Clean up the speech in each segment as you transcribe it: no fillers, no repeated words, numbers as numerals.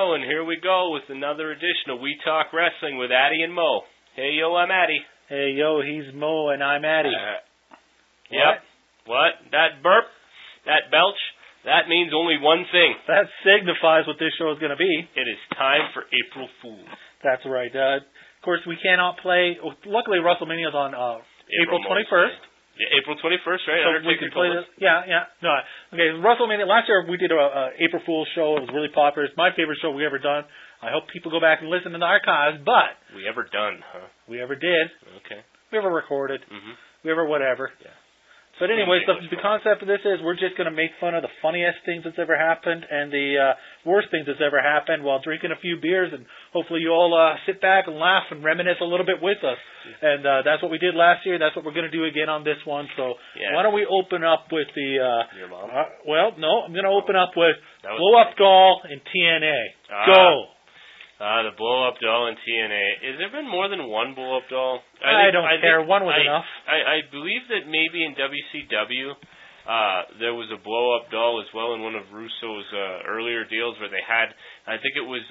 show, and here we go with another edition of We Talk Wrestling with Addy and Mo. Hey, yo, I'm Addy. Hey, yo, he's Mo, and I'm Addy. Yep. What? That burp, that belch, that means only one thing. That signifies what this show is going to be. It is time for April Fools. That's right. Of course, we cannot play. Luckily, WrestleMania is on April 21st. Yeah, April 21st, right? So we can play this. Yeah. No, okay, WrestleMania. Last year we did a April Fool's show. It was really popular. It's my favorite show we ever done. I hope people go back and listen to the archives. But we ever done, huh? We ever did. Okay. We ever recorded. Mm-hmm. We ever whatever. Yeah. But anyways, the concept of this is we're just going to make fun of the funniest things that's ever happened and the worst things that's ever happened while drinking a few beers, and hopefully you all sit back and laugh and reminisce a little bit with us. And that's what we did last year. That's what we're going to do again on this one. So why don't we open up with the... Your mom? Well, no, I'm going to open up with Blow Up Doll and TNA. Go! The blow-up doll in TNA. Has there been more than one blow-up doll? I don't care. One was enough. I believe that maybe in WCW there was a blow-up doll as well in one of Russo's earlier deals where they had, I think it was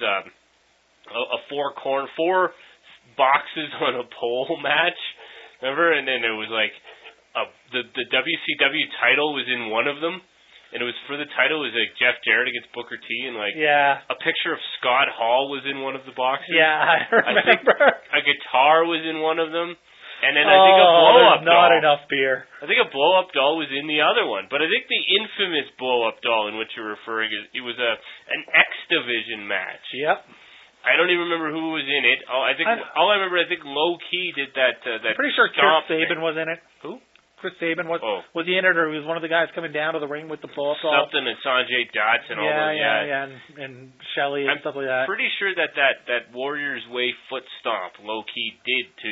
a four boxes on a pole match. Remember? And then it was like the WCW title was in one of them. And it was for the title. It was like Jeff Jarrett against Booker T, and a picture of Scott Hall was in one of the boxes. Yeah, I remember. A guitar was in one of them, and then I think a blow-up doll. Not enough beer. I think a blow-up doll was in the other one, but I think the infamous blow-up doll in which you're referring is it was an X Division match. Yep. I don't even remember who was in it. I think I think Low Key did that. I'm pretty sure Chris Sabin was in it. Who? Chris Sabin was he in it, or he was one of the guys coming down to the ring with the blow-up doll? Something, and Sanjay Dutt and all those. Yeah, and Shelley and stuff like that. I'm pretty sure that Warriors Way foot stomp Low Key did to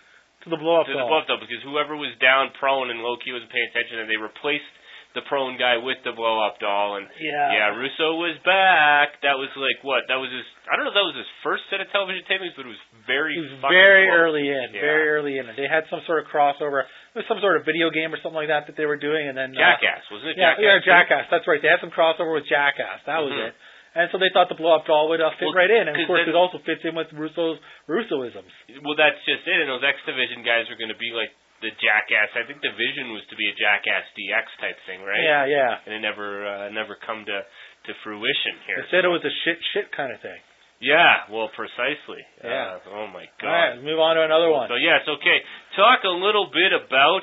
the blow-up doll, because whoever was down prone and Low Key wasn't paying attention, and they replaced the prone guy with the blow-up doll, and Russo was back. That was like what? That was his. I don't know if that was his first set of television tapings, but it was very early in. Very early in. They had some sort of crossover. It was some sort of video game or something like that they were doing, and then Jackass, wasn't it? Yeah, Jackass. That's right. They had some crossover with Jackass. That was it. And so they thought the blow-up doll would fit right in, and of course it also fits in with Russoisms. Well, that's just it. And those X Division guys are going to be like the Jackass. I think the vision was to be a Jackass DX type thing, right? Yeah. And it never come to fruition here. They said it was a shit kind of thing. Yeah, well, precisely. Yeah. Oh my God. All right, let's move on to another one. So yes, okay. Talk a little bit about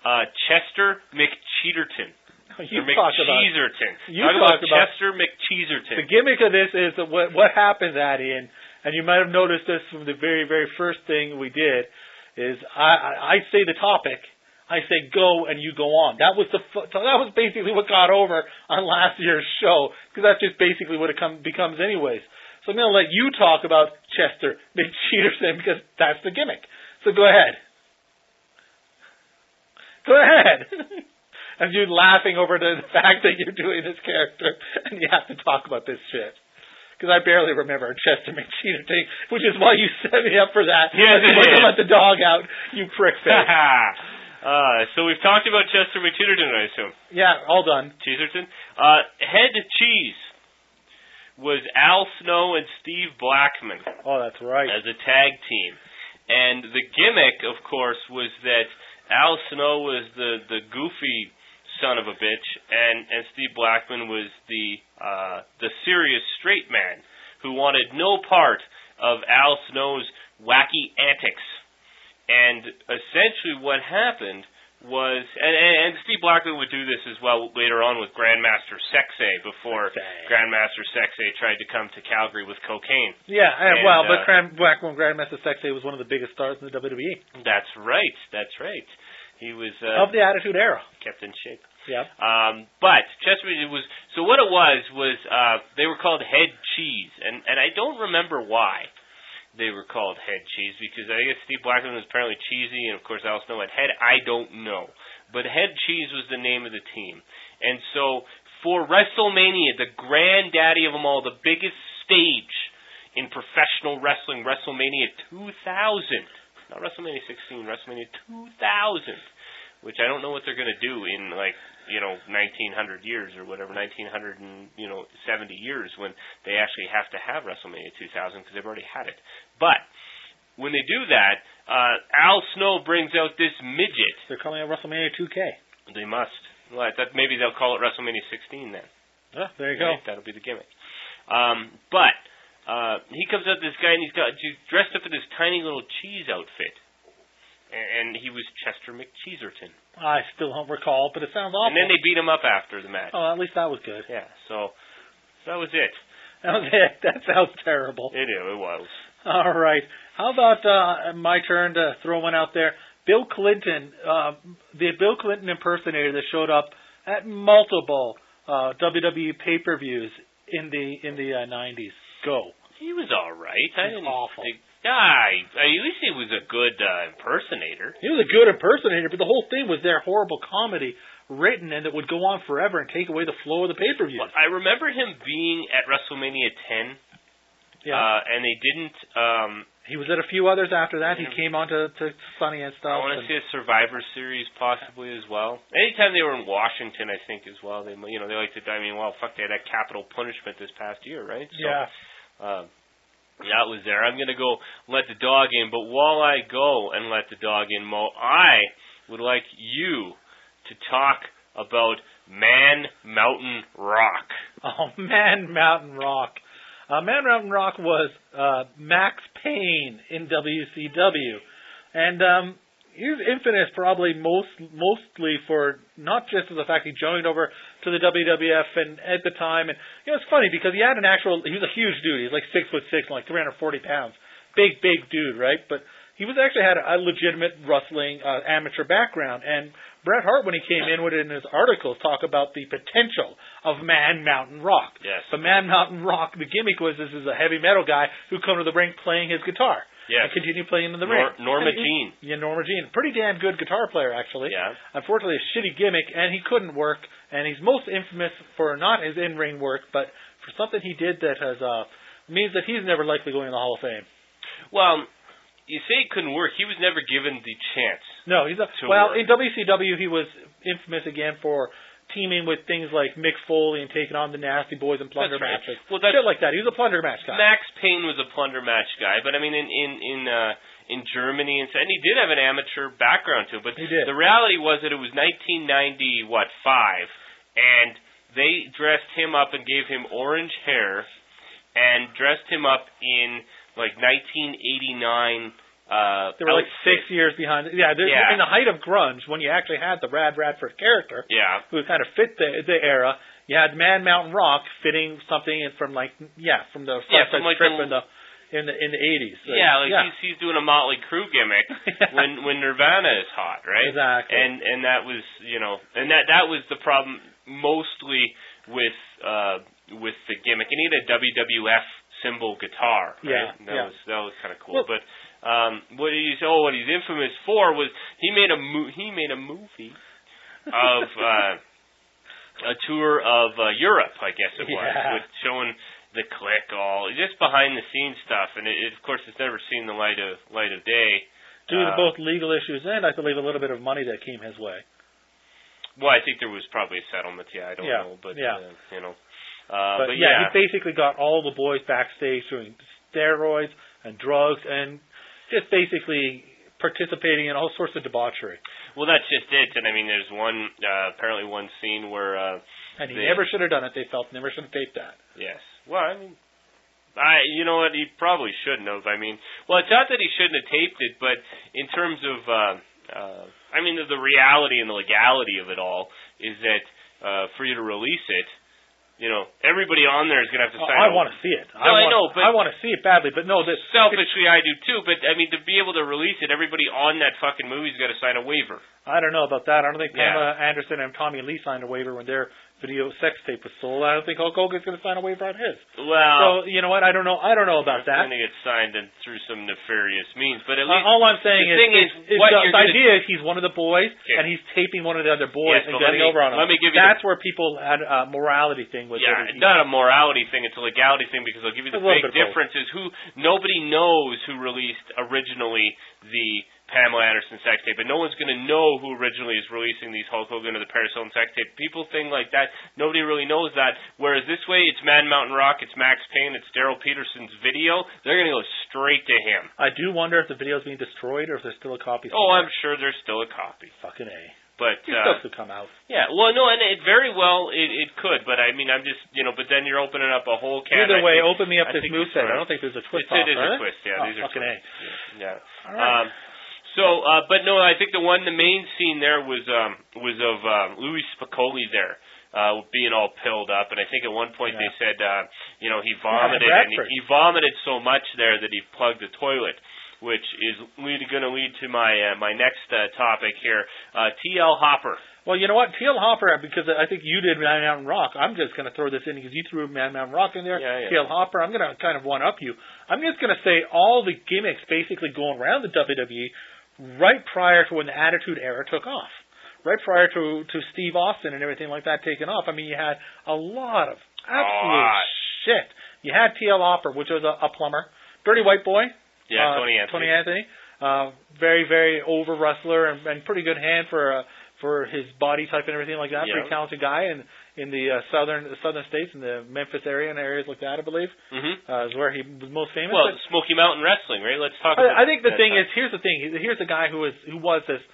Chester McCheaterton. You talk about Chester McCheaterton. The gimmick of this is that what happens, Addy, and you might have noticed this from the very, very first thing we did, is I say the topic, I say go, and you go on. That was basically what got over on last year's show, because that's just basically what it becomes anyways. So I'm going to let you talk about Chester McCheaterton, because that's the gimmick. So go ahead. Go ahead. And you're laughing over the fact that you're doing this character, and you have to talk about this shit. Because I barely remember Chester McCheaterton, which is why you set me up for that. Yes, you want to let the dog out, you prick face. So we've talked about Chester McCheaterton, I assume. Yeah, all done. Cheeserton. Head Cheese was Al Snow and Steve Blackman. Oh, that's right. As a tag team. And the gimmick, of course, was that Al Snow was the goofy son of a bitch, and Steve Blackman was the serious straight man who wanted no part of Al Snow's wacky antics. And essentially what happened was, and Steve Blackman would do this as well later on with Grandmaster Sexay before Grandmaster Sexay tried to come to Calgary with cocaine. Yeah, but Grandmaster Sexay was one of the biggest stars in the WWE. That's right. He was of the Attitude Era. Kept in shape. Yeah. But Chester, what it was they were called Head Cheese, and I don't remember why they were called Head Cheese, because I guess Steve Blackman was apparently cheesy, and of course Al Snow had head. I don't know. But Head Cheese was the name of the team. And so for WrestleMania, the granddaddy of them all, the biggest stage in professional wrestling, WrestleMania 2000, not WrestleMania 16, WrestleMania 2000, which I don't know what they're going to do in 1900 years or whatever, 1970 years when they actually have to have WrestleMania 2000 because they've already had it. But when they do that, Al Snow brings out this midget. They're calling it WrestleMania 2K. They must. Well, maybe they'll call it WrestleMania 16 then. Oh, there you go. That'll be the gimmick. But he comes out, this guy, and he's dressed up in this tiny little cheese outfit. And he was Chester McCheeserton. I still don't recall, but it sounds awful. And then they beat him up after the match. Oh, at least that was good. Yeah, so that was it. That was it. That sounds terrible. It was. All right. How about my turn to throw one out there? Bill Clinton, the Bill Clinton impersonator that showed up at multiple WWE pay-per-views in the 90s. Go. He was all right. He was awful. At least he was a good impersonator. He was a good impersonator, but the whole thing was their horrible comedy written and that would go on forever and take away the flow of the pay-per-view. Well, I remember him being at WrestleMania 10. Yeah. And they didn't. He was at a few others after that. He came on to Sunny and stuff. I want to see a Survivor Series possibly as well. Anytime they were in Washington, I think as well. They like to. I mean, well, fuck, they had that capital punishment this past year, right? So, yeah. That was there. I'm gonna go let the dog in, but while I go and let the dog in, Mo, I would like you to talk about Man Mountain Rock. Oh, Man Mountain Rock. Man Mountain Rock was Max Payne in WCW. And he was infamous probably mostly for not just the fact he joined over to the WWF and at the time. And it's funny because he was a huge dude. He was like 6'6", like 340 pounds. Big dude, right? But he actually had a legitimate wrestling amateur background. And Bret Hart, when he came in with it in his articles, talk about the potential of Man Mountain Rock. Yes. The Man Mountain Rock, the gimmick was this is a heavy metal guy who come to the ring playing his guitar. Yes. And continue playing in the ring. Norma Jean. Yeah, Norma Jean. Pretty damn good guitar player, actually. Yeah. Unfortunately, a shitty gimmick, and he couldn't work. And he's most infamous for not his in-ring work, but for something he did that has means that he's never likely going in the Hall of Fame. Well, you say he couldn't work. He was never given the chance. No, work. In WCW, he was infamous again for teaming with things like Mick Foley and taking on the Nasty Boys and plunder matches. Well, shit like that. He was a plunder match guy. Max Payne was a plunder match guy, but I mean, in Germany and he did have an amateur background too. But he did. The reality was that it was 1995, and they dressed him up and gave him orange hair, and dressed him up in like 1989. They were like 6 years behind. Yeah, in the height of grunge, when you actually had the Brad Radford character, who kind of fit the era, you had Man Mountain Rock fitting something from the Flesh strip in the 80s. So, he's doing a Motley Crue gimmick when Nirvana is hot, right? Exactly. And that was that was the problem mostly with the gimmick. And he had a WWF symbol guitar, right? That was kind of cool, but. What he's infamous for was he made a movie of a tour of Europe, I guess it was, with showing the Clique, all just behind the scenes stuff, and of course it's never seen the light of day. Due to both legal issues and I believe a little bit of money that came his way. Well, I think there was probably a settlement. I don't know, but he basically got all the boys backstage doing steroids and drugs and just basically participating in all sorts of debauchery. Well, that's just it. And I mean, there's apparently one scene where... and he never should have done it, they felt. Never should have taped that. Yes. Well, I mean, you know what, he probably shouldn't have. I mean, well, it's not that he shouldn't have taped it, but in terms of, the reality and the legality of it all is that for you to release it, everybody on there is going to have to sign. I want to see it. I know, but I want to see it badly. But no, selfishly, I do too. But I mean, to be able to release it, everybody on that fucking movie's got to sign a waiver. I don't know about that. I don't think Pamela Anderson and Tommy Lee signed a waiver when their video sex tape was sold. I don't think Hulk Hogan's going to sign a waiver on his. Well, so you know what? I don't know about that. It's going to get signed through some nefarious means. But at least all I'm saying the idea is he's one of the boys and he's taping one of the other boys and getting over on him. That's where people had a morality thing with it. Yeah, it's not a morality thing; it's a legality thing because I'll give you the big difference is nobody knows who released originally the Pamela Anderson sex tape, but no one's going to know who originally is releasing these Hulk Hogan or the Paris Hilton sex tape. People think like that. Nobody really knows that. Whereas this way, it's Man Mountain Rock, it's Max Payne, it's Daryl Peterson's video. They're going to go straight to him. I do wonder if the video's being destroyed or if there's still a copy. Oh, I'm sure there's still a copy. Fucking A. But it's supposed to come out. Yeah, well, no, and it very well it could, but I mean, I'm just but then you're opening up a whole can. Either way, open me up this moveset. I don't think there's a twist. It is a twist. Yeah, these are fucking A. Yeah. All right. But no, I think the main scene there was of Louis Spicoli there. Being all pilled up, and I think at one point they said, he vomited, and he vomited so much there that he plugged the toilet, which is going to lead to my next topic here, T.L. Hopper. Well, you know what, T.L. Hopper, because I think you did Man Mountain Rock. I'm just going to throw this in because you threw Man Mountain Rock in there. Yeah. T.L. Hopper, I'm going to kind of one-up you. I'm just going to say all the gimmicks basically going around the WWE right prior to when the Attitude Era took off. Right prior to Steve Austin and everything like that taking off. I mean, you had a lot of absolute shit. You had T.L. Hopper, which was a plumber. Dirty White Boy. Yeah, Tony Anthony. Very, very over wrestler and pretty good hand for his body type and everything like that. Yeah. Pretty talented guy in the southern states, in the Memphis area and areas like that, I believe. Mm-hmm. Is where he was most famous. Well, Smoky Mountain Wrestling, right? Let's talk about I think the thing is, here's the thing. Here's a guy who was this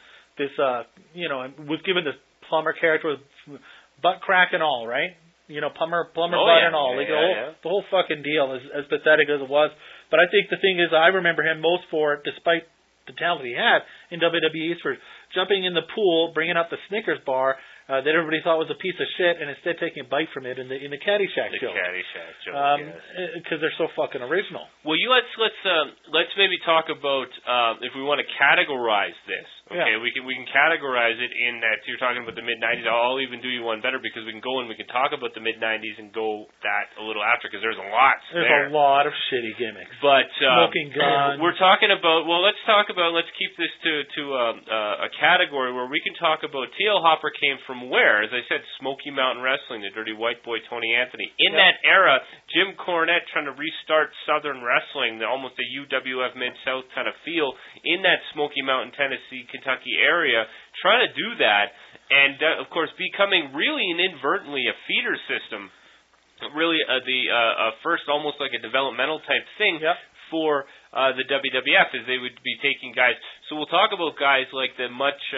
was given this plumber character with butt crack and all, right? Plumber butt and all. The whole fucking deal, as pathetic as it was. But I think the thing is, I remember him most for, despite the talent he had in WWE, for jumping in the pool, bringing up the Snickers bar that everybody thought was a piece of shit, and instead taking a bite from it in the Caddyshack show. The Caddyshack show, because they're so fucking original. Well, let's maybe talk about if we want to categorize this. Okay, we can categorize it in that you're talking about the mid-'90s. I'll even do you one better because we can go and we can talk about the mid-'90s and go that a little after because there's a lot. There's a lot of shitty gimmicks. But smoking guns. We're talking about. Well, let's keep this to a category where we can talk about T.L. Hopper came from where? As I said, Smoky Mountain Wrestling, the Dirty White Boy Tony Anthony. In that era, Jim Cornette trying to restart Southern wrestling, almost a UWF Mid-South kind of feel in that Smoky Mountain, Tennessee, Kentucky area, trying to do that, and of course becoming really and inadvertently a feeder system, really first almost like a developmental type thing for the WWF, as they would be taking guys. So we'll talk about guys like the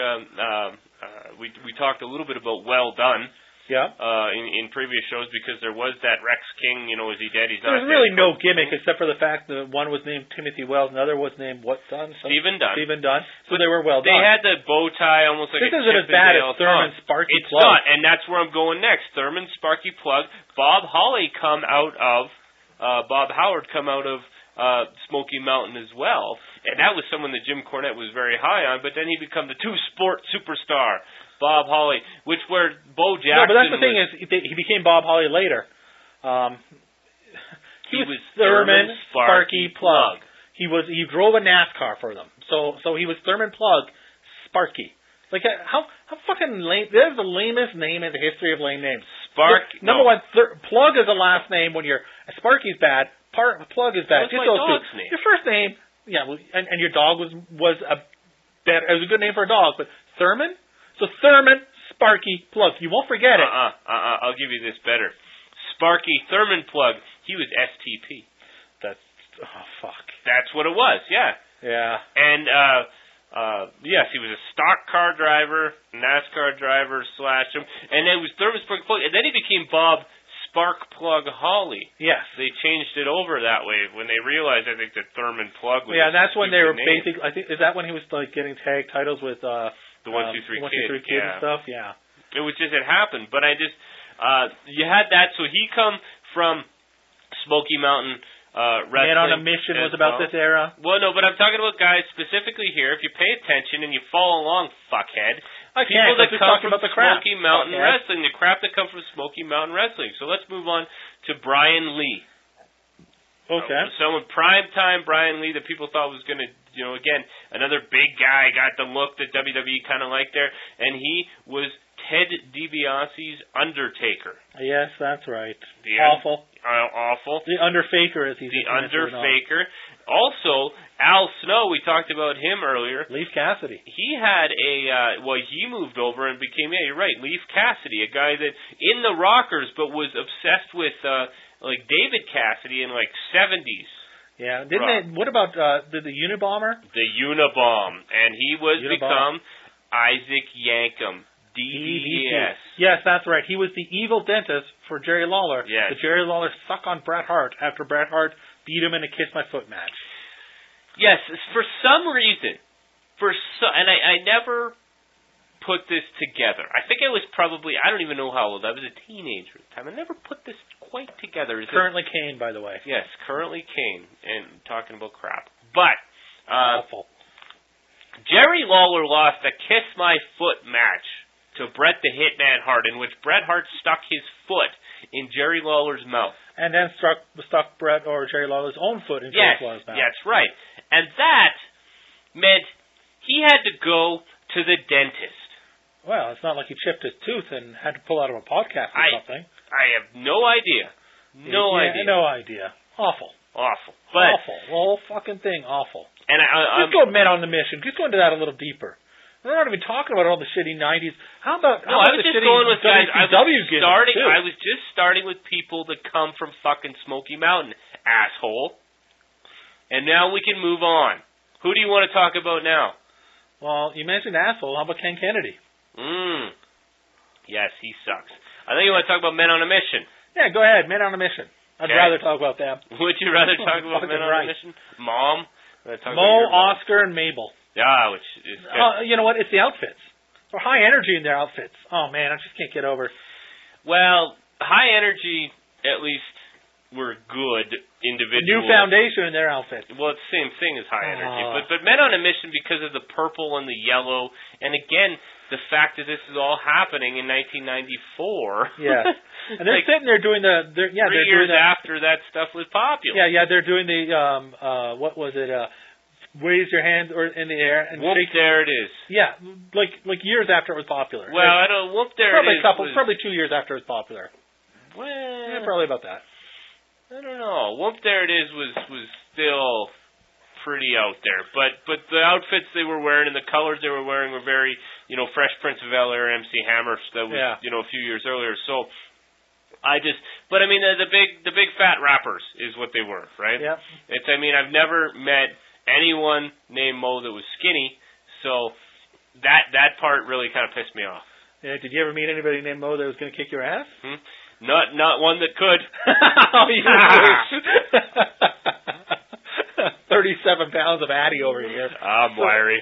we talked a little bit about Well Done. In previous shows because there was that Rex King, is he dead? He's not dead. There's really no gimmick except for the fact that one was named Timothy Wells, another was named what Dunn? Stephen Dunn. So they were well done. They had the bow tie almost like this isn't as bad as Thurman Sparky Plug. It's not, and that's where I'm going next. Thurman Sparky Plug. Bob Howard come out of Smoky Mountain as well, and that was someone that Jim Cornette was very high on. But then he became the two-sport superstar. Bob Holly, where Bo Jackson. No, but that's the thing is, he became Bob Holly later. He was Thurman Sparky Plug. He drove a NASCAR for them. So he was Thurman Plug Sparky. Like how fucking lame? That's the lamest name in the history of lame names. Number one, Plug is a last name when you're Sparky's bad. Plug is bad. That was my dog's name. Your first name, and your dog was a good name for a dog, but Thurman. So Thurman, Sparky, Plug. You won't forget it. I'll give you this better. Sparky Thurman Plug. He was STP. Fuck. That's what it was. Yeah. Yeah. And yes, he was a stock car driver, NASCAR driver / and it was Thurman Sparky Plug, and then he became Bob Spark Plug Holly. Yes. They changed it over that way when they realized, I think, that Thurman Plug was. Yeah, that's when they were basically. I think is that when he was like getting tag titles with. The 1-2-3 Kid and stuff, yeah. It was just, it happened. But I just, you had that, so he come from Smoky Mountain wrestling. Man on a Mission was about this era. Well, no, but I'm talking about guys specifically here. If you pay attention and you follow along, fuckhead. People that come from Smoky Mountain Wrestling, the crap that come from Smoky Mountain Wrestling. So let's move on to Brian Lee. Okay. Someone primetime Brian Lee that people thought was going to, again, another big guy, got the look that WWE kind of liked there, and he was Ted DiBiase's Undertaker. Yes, that's right. Awful. The Underfaker, as he's the Underfaker. Also, Al Snow, we talked about him earlier. Leif Cassidy. He had he moved over and became, you're right, Leif Cassidy, a guy that in the Rockers, but was obsessed with like David Cassidy in like 70s. Yeah. What about the Unabomber? The Unabomb, and he was become Isaac Yankem. DDS. Yes, that's right. He was the evil dentist for Jerry Lawler. Yes. But Jerry Lawler stuck on Bret Hart after Bret Hart beat him in a Kiss My Foot match. Yes, for some reason, and I never put this together. I think I was probably, I don't even know how old. I was a teenager at the time. I never put this quite together. Currently Kane, by the way. Yes, currently Kane, and talking about crap. But awful. Jerry Lawler lost a Kiss My Foot match to Bret the Hitman Hart, in which Bret Hart stuck his foot in Jerry Lawler's mouth. And then stuck Bret or Jerry Lawler's own foot in Jerry Lawler's mouth. Yes, right. And that meant he had to go to the dentist. Well, it's not like he chipped his tooth and had to pull out of a podcast or something. I have no idea. No idea. Awful. But awful. The whole fucking thing, awful. And Let's go Men on the Mission. Just go into that a little deeper. We're not even talking about all the shitty 90s. I was just going with guys. I was just starting with people that come from fucking Smoky Mountain, asshole. And now we can move on. Who do you want to talk about now? Well, you mentioned asshole. How about Ken Kennedy? Yes, he sucks. I think you want to talk about Men on a Mission. Yeah, go ahead. Men on a Mission. I'd rather talk about them. Would you rather talk about Men on a Mission? Mom? Mo, Oscar, and Mabel. Yeah, which is good. You know what? It's the outfits. They're high energy in their outfits. Oh, man, I just can't get over it. Well, high energy, at least, were good individuals. New foundation in their outfits. Well, it's the same thing as high energy. But Men on a Mission, because of the purple and the yellow, and again, the fact that this is all happening in 1994. Yeah. And they're sitting there doing three years after that stuff was popular. Yeah, they're doing the, what was it, raise your hand or in the air and whoop, shake. there it is. Yeah, like years after it was popular. Well, I don't. Whoop, there it is. Probably 2 years after it was popular. Well, yeah, probably about that. I don't know. Whoop, there it is was still pretty out there, but the outfits they were wearing and the colors they were wearing were very, Fresh Prince of Bel-Air, MC Hammer. That was a few years earlier. So but I mean the big fat rappers is what they were, right? Yeah. I've never met anyone named Mo that was skinny, so that part really kind of pissed me off. Yeah, did you ever meet anybody named Mo that was going to kick your ass? Not one that could. Oh, you wish. 37 pounds of Addy over here. I'm wiry.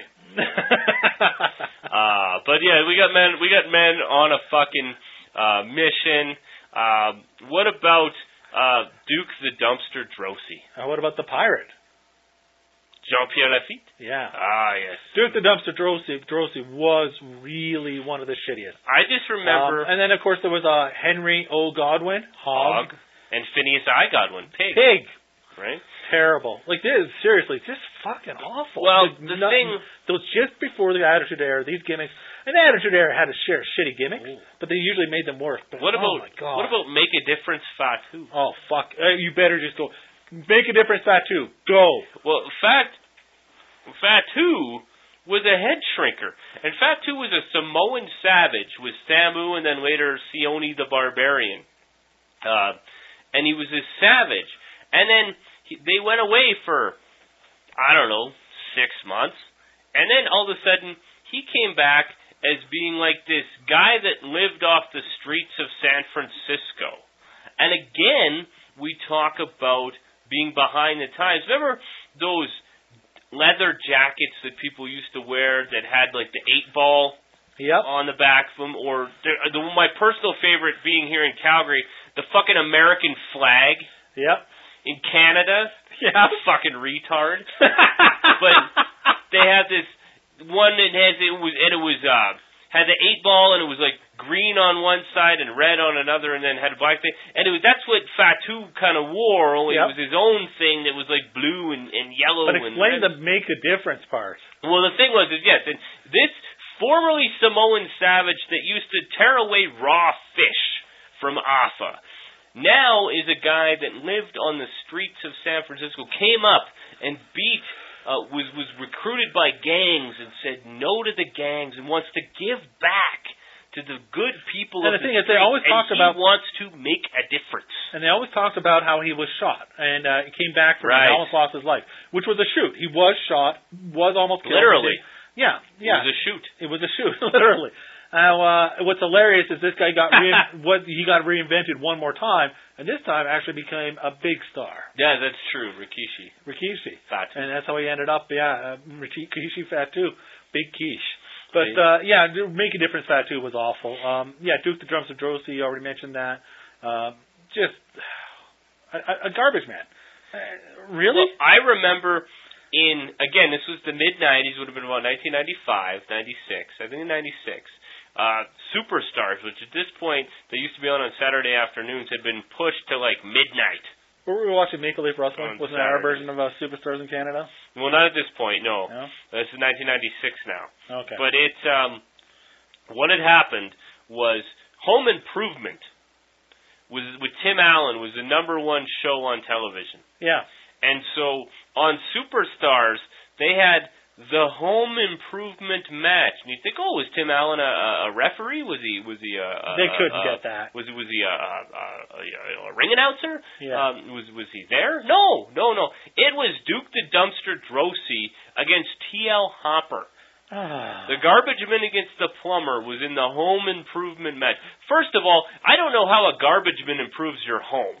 But yeah, we got men on a fucking mission. What about Duke the Dumpster Droese? What about the Pirate? Jean-Pierre Lafitte? Yeah. Yes. Duke the Dumpster Droese was really one of the shittiest. I just remember... and then, of course, there was Henry O. Godwin, Hog. And Phineas I. Godwin, Pig. Right? Terrible. Like, this, seriously, just fucking awful. Well, the thing... It was just before the Attitude Era, these gimmicks... And the Attitude Era had a share of shitty gimmicks, but they usually made them worse. But, what about Make a Difference Fatu? Oh, fuck. You better just go... Make a Difference Fatu. Go. Well, Fatu was a head shrinker. And Fatu was a Samoan savage with Samu and then later Sione the Barbarian. And he was a savage. And then they went away for, 6 months. And then all of a sudden, he came back as being like this guy that lived off the streets of San Francisco. And again, we talk about being behind the times. Remember those leather jackets that people used to wear that had like the 8-ball on the back of them? Or my personal favorite being here in Calgary, the fucking American flag in Canada. Yeah. Fucking retard. But they have this one that had the 8-ball and it was like green on one side and red on another and then had a black thing. And that's what Fatu kind of wore, only it was his own thing that was like blue and yellow. But explain the Make a Difference part. Well, the thing was, and this formerly Samoan savage that used to tear away raw fish from Asa now is a guy that lived on the streets of San Francisco, came up and beat was recruited by gangs and said no to the gangs and wants to give back to the good people and of the thing is, street, they always talked about wants to make a difference. And they always talked about how he was shot and he came back from it Right. and almost lost his life, which was a shoot. He was shot, was almost killed. Literally. Yeah. It was a shoot. It was a shoot, literally. Now, what's hilarious is this guy got he got reinvented one more time, and this time actually became a big star. Yeah, that's true. Rikishi. Fat. And that's how he ended up. Yeah, Rikishi Fatu, Big Quiche. But Make a Difference Fatu was awful. Duke the Drums of Drosy, you already mentioned that. Just a garbage man. Really? Well, I remember again, this was the mid-'90s, would have been about 1995, 96, I think in 96. Superstars, which at this point, they used to be on Saturday afternoons, had been pushed to like midnight. Were we watching Maple Leaf Wrestling? Wasn't that our Saturday. version of Superstars in Canada? Well, not at this point, no. No? This is 1996 now. Okay. But what had happened was Home Improvement with Tim Allen was the #1 show on television. Yeah. And so on Superstars, they had the Home Improvement match. And you think, oh, was Tim Allen a referee? Was he? They couldn't get that. Was he a ring announcer? Yeah. Was he there? No. It was Duke the Dumpster Drosy against T.L. Hopper. The garbage man against the plumber was in the Home Improvement match. First of all, I don't know how a garbage man improves your home.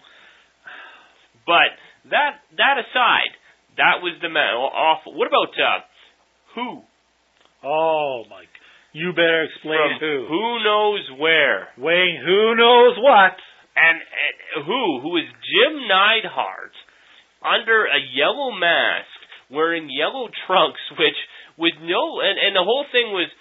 But that aside, that was the man. Awful. What about who? Oh my! You better explain From who. Who knows where? Wayne, who knows what? And who is Jim Neidhart under a yellow mask, wearing yellow trunks, which with no and the whole thing was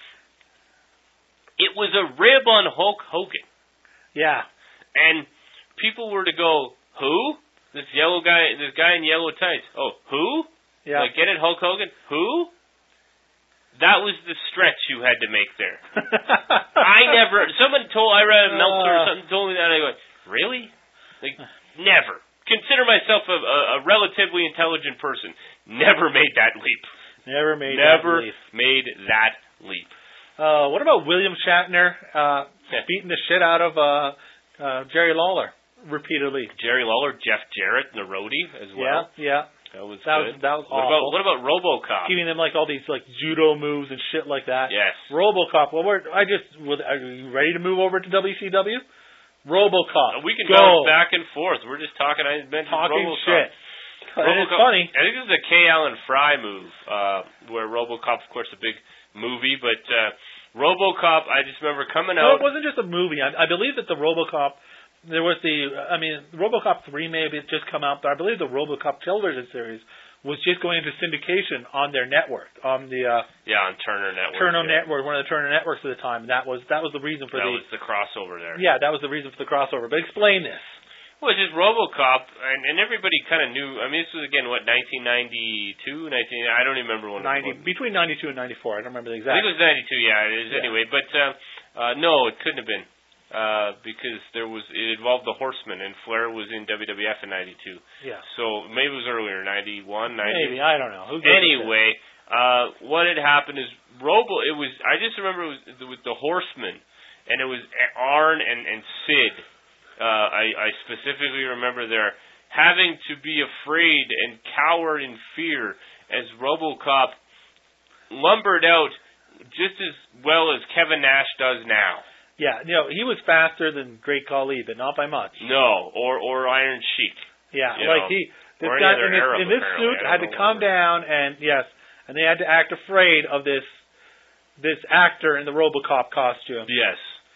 it was a rib on Hulk Hogan. Yeah. And people were to go, who? This guy in yellow tights. Oh, who? Yeah. Like, get it, Hulk Hogan? Who? That was the stretch you had to make there. I read a Meltzer or something told me that, and I go, really? Like, never. Consider myself a relatively intelligent person. Never made that leap. Never made that leap. What about William Shatner beating the shit out of Jerry Lawler repeatedly? Jerry Lawler, Jeff Jarrett, and the roadie as well. Yeah. That was good. That was awful. What about RoboCop? Giving them like all these like judo moves and shit like that. Yes. RoboCop. Well, are you ready to move over to WCW? RoboCop. We can go back and forth. We're just talking. I mentioned talking RoboCop. Shit. It's funny. I think this is a K. Allen Fry move, where RoboCop, of course, a big movie, but RoboCop. I just remember coming out. No, it wasn't just a movie. I believe that the RoboCop. There was RoboCop 3 may have just come out, but I believe the RoboCop television series was just going into syndication on their network, on the on Turner Network. Network, one of the Turner networks at the time. That was the reason for that was the crossover there. Yeah, that was the reason for the crossover. But explain this. Well, it's just RoboCop, and everybody kind of knew. I mean, this was again 1992, I don't even remember when. Between 92 and 94. I don't remember the exact. I think it was 92. Yeah, it is anyway. But no, it couldn't have been. Because it involved the Horsemen, and Flair was in WWF in '92. Yeah. So maybe it was earlier, 91, 90. Maybe, I don't know. Anyway, what had happened is I just remember it was with the Horsemen, and it was Arn and Sid. I specifically remember there having to be afraid and cower in fear as RoboCop lumbered out just as well as Kevin Nash does now. Yeah, he was faster than Great Khali, but not by much. No, or Iron Sheik. Yeah, this guy in this suit had to come down and they had to act afraid of this actor in the RoboCop costume. Yes.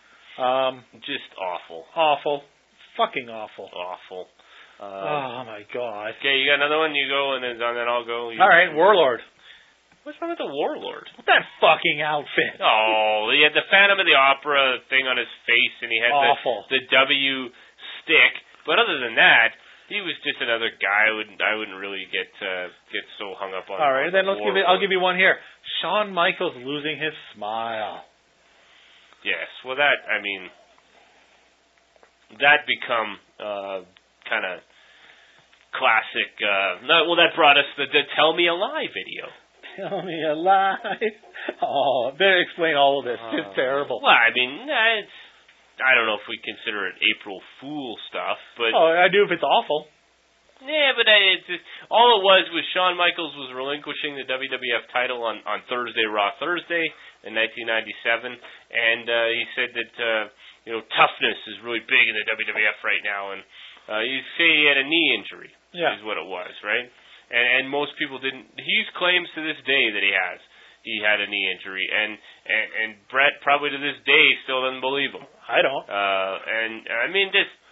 Just awful. Awful. Fucking awful. Awful. Oh my God. Okay, you got another one? You go, and then I'll go. All right, Warlord. What's wrong with the Warlord? What's that fucking outfit? Oh, he had the Phantom of the Opera thing on his face, and he had the W stick. But other than that, he was just another guy. I wouldn't really get so hung up on. All right, then I'll give you one here. Shawn Michaels losing his smile. Yes, well that become kind of classic. That brought us the "Tell Me a Lie" video. Tell me a lie. Oh, better explain all of this. It's terrible. Well, I mean, I don't know if we consider it April Fool stuff, but I do if it's awful. Yeah, but it's just, all it was Shawn Michaels was relinquishing the WWF title on Thursday, Raw Thursday in 1997, and he said that toughness is really big in the WWF right now, and you say he had a knee injury, is what it was, right? And most people didn't. He claims to this day that he had a knee injury, and Brett probably to this day still doesn't believe him. I don't. And I mean,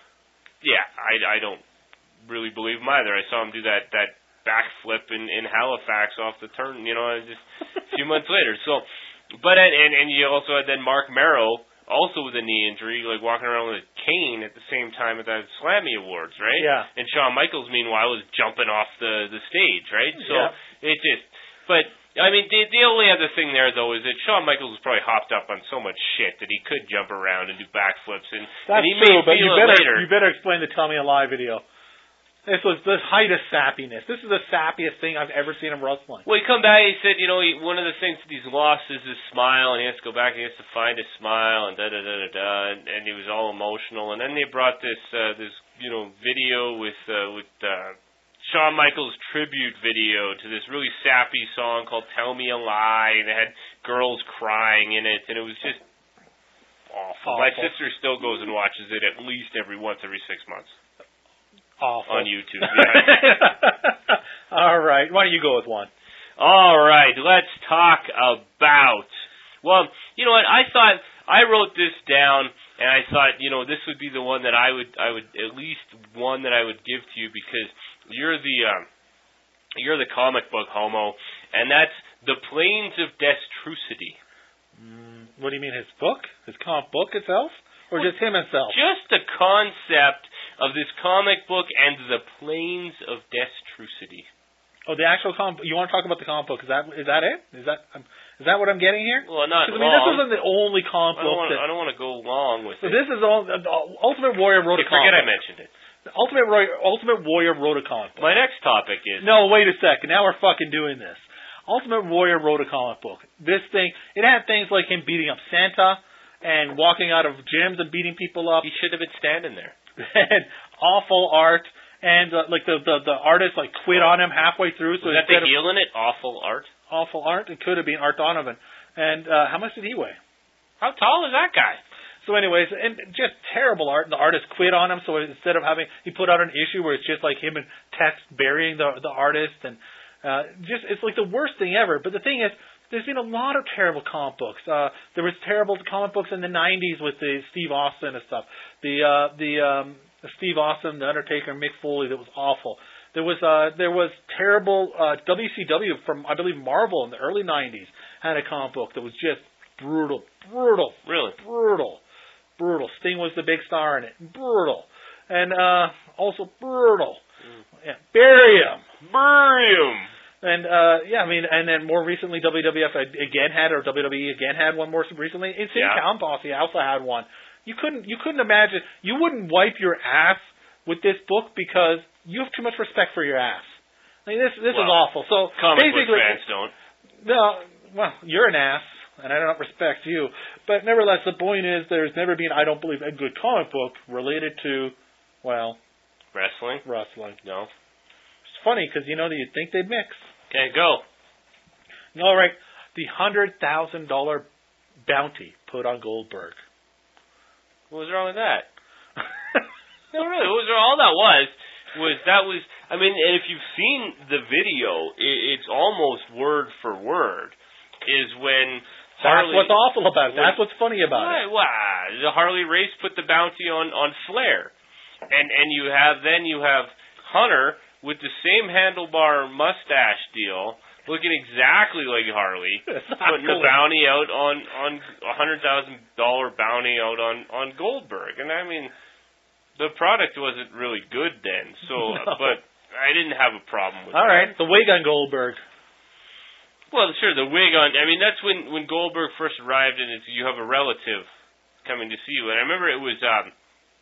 I don't really believe him either. I saw him do that backflip in Halifax off the turn, just a few months later. So, but and you also had then Mark Merrow, also with a knee injury, like walking around with a cane at the same time at the Slammy Awards, right? Yeah. And Shawn Michaels, meanwhile, was jumping off the stage, right? So it just, but I mean, the only other thing there though is that Shawn Michaels was probably hopped up on so much shit that he could jump around and do backflips, and he true, may but feel you better explain the "Tell Me a Lie" video. This was the height of sappiness. This is the sappiest thing I've ever seen in wrestling. Well, he come back, he said, one of the things that he's lost is his smile, and he has to go back and he has to find his smile, and da-da-da-da-da, and he was all emotional. And then they brought this video with Shawn Michaels' tribute video to this really sappy song called "Tell Me a Lie." They had girls crying in it, and it was just awful. My sister still goes and watches it at least every 6 months. Awful. On YouTube, yeah. All right. Why don't you go with one? All right. Let's talk about... Well, you know what? I wrote this down, and I thought, this would be the one that I would at least one that I would give to you, because you're the comic book homo, and that's The Plains of Destrucity. What do you mean, his book? His comic book itself? Or just him himself? Just the concept of this comic book and The Plains of Destrucity. Oh, the actual comic. You want to talk about the comic book? Is that it? Is that what I'm getting here? Well, not long. I mean, this isn't the only comic book. I don't want to go long with it. This is Ultimate Warrior wrote a comic book. Forget I mentioned it. Ultimate Warrior wrote a comic book. My next topic is... No, wait a second. Now we're fucking doing this. Ultimate Warrior wrote a comic book. This thing, it had things like him beating up Santa and walking out of gyms and beating people up. He should have been standing there. And awful art, and like the artist like quit on him halfway through. So was that the heel in it? Awful art. Awful art. It could have been Art Donovan. And how much did he weigh? How tall is that guy? So, anyways, and just terrible art. And the artist quit on him. So instead of he put out an issue where it's just like him and Tex burying the artist, and it's like the worst thing ever. But the thing is, there's been a lot of terrible comic books. There was terrible comic books in the 90s with the Steve Austin and stuff. The Steve Austin, The Undertaker, Mick Foley, that was awful. There was terrible WCW from, I believe, Marvel in the early 90s had a comic book that was just brutal. Really? Brutal. Sting was the big star in it. Brutal. And also brutal. Yeah, bury him. And and then more recently, WWF again had, or WWE again had one more recently. Insane Clown Posse also had one. You couldn't imagine. You wouldn't wipe your ass with this book because you have too much respect for your ass. I mean, this is awful. So comic book fans don't. No, well, you're an ass, and I don't respect you. But nevertheless, the point is, there's never been, I don't believe, a good comic book related to, well, wrestling. No. It's funny because you'd think they'd mix. Okay, go. All right, the $100,000 bounty put on Goldberg. What was wrong with that? No, really. All that was. I mean, and if you've seen the video, it's almost word for word. Is when Harley. That's what's awful about it. That's what's funny about it. Well, the Harley Race put the bounty on Flair, and you have Hunter with the same handlebar mustache deal, looking exactly like Harley, putting the bounty out on $100,000 bounty out on Goldberg. And I mean, the product wasn't really good then, so no. But I didn't have a problem with All that. right, the wig on Goldberg. Well, sure, the wig on. I mean, that's when Goldberg first arrived, and you have a relative coming to see you. And I remember it was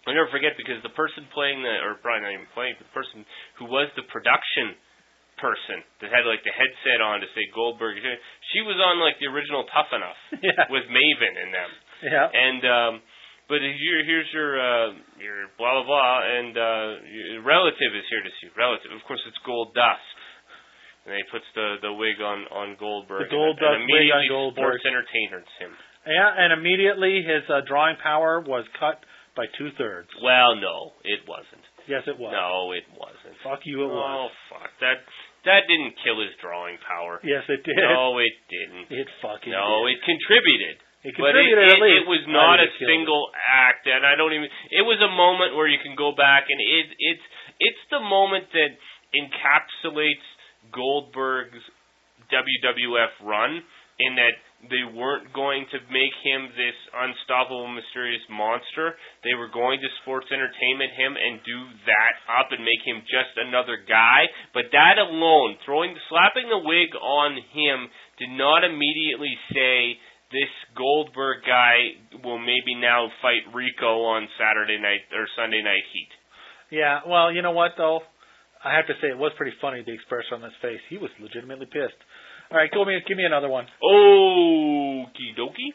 I'll never forget because the person playing or probably not even playing, but the person who was the production person that had like the headset on to say Goldberg, she was on like the original Tough Enough with Maven and them. Yeah. And but here's your blah blah blah, and your relative is here to see you. Relative, of course, it's Gold Dust. And he puts the wig on Goldberg. The Gold Dust wig on Goldberg. Sports entertains him. Yeah, and immediately his drawing power was cut by 2/3. Well, no, it wasn't. Yes, it was. No, it wasn't. Fuck you, it was. Oh, fuck. That didn't kill his drawing power. Yes, it did. No, it didn't. It fucking No, did. it contributed. It contributed at least. It was not a single act, and I don't even. It was a moment where you can go back, and it's the moment that encapsulates Goldberg's WWF run, in that they weren't going to make him this unstoppable, mysterious monster. They were going to sports entertainment him and do that up and make him just another guy. But that alone, slapping the wig on him, did not immediately say this Goldberg guy will maybe now fight Rico on Saturday night or Sunday Night Heat. Yeah, well, you know what though? I have to say it was pretty funny, the expression on his face. He was legitimately pissed. All right, give me another one. Okie dokie.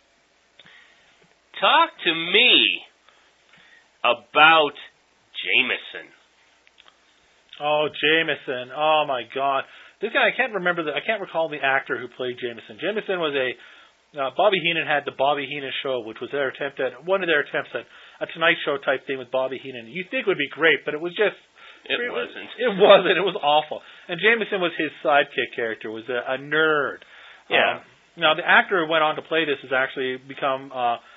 Talk to me about Jameson. Oh, Jameson. Oh my God. This guy, I can't recall the actor who played Jameson. Jameson was Bobby Heenan had the Bobby Heenan Show, which was one of their attempts at a Tonight Show type thing with Bobby Heenan. You think it would be great, but it was just. It wasn't. It wasn't. It was awful. And Jameson was his sidekick character, was a nerd. Yeah. Now, the actor who went on to play this has actually become...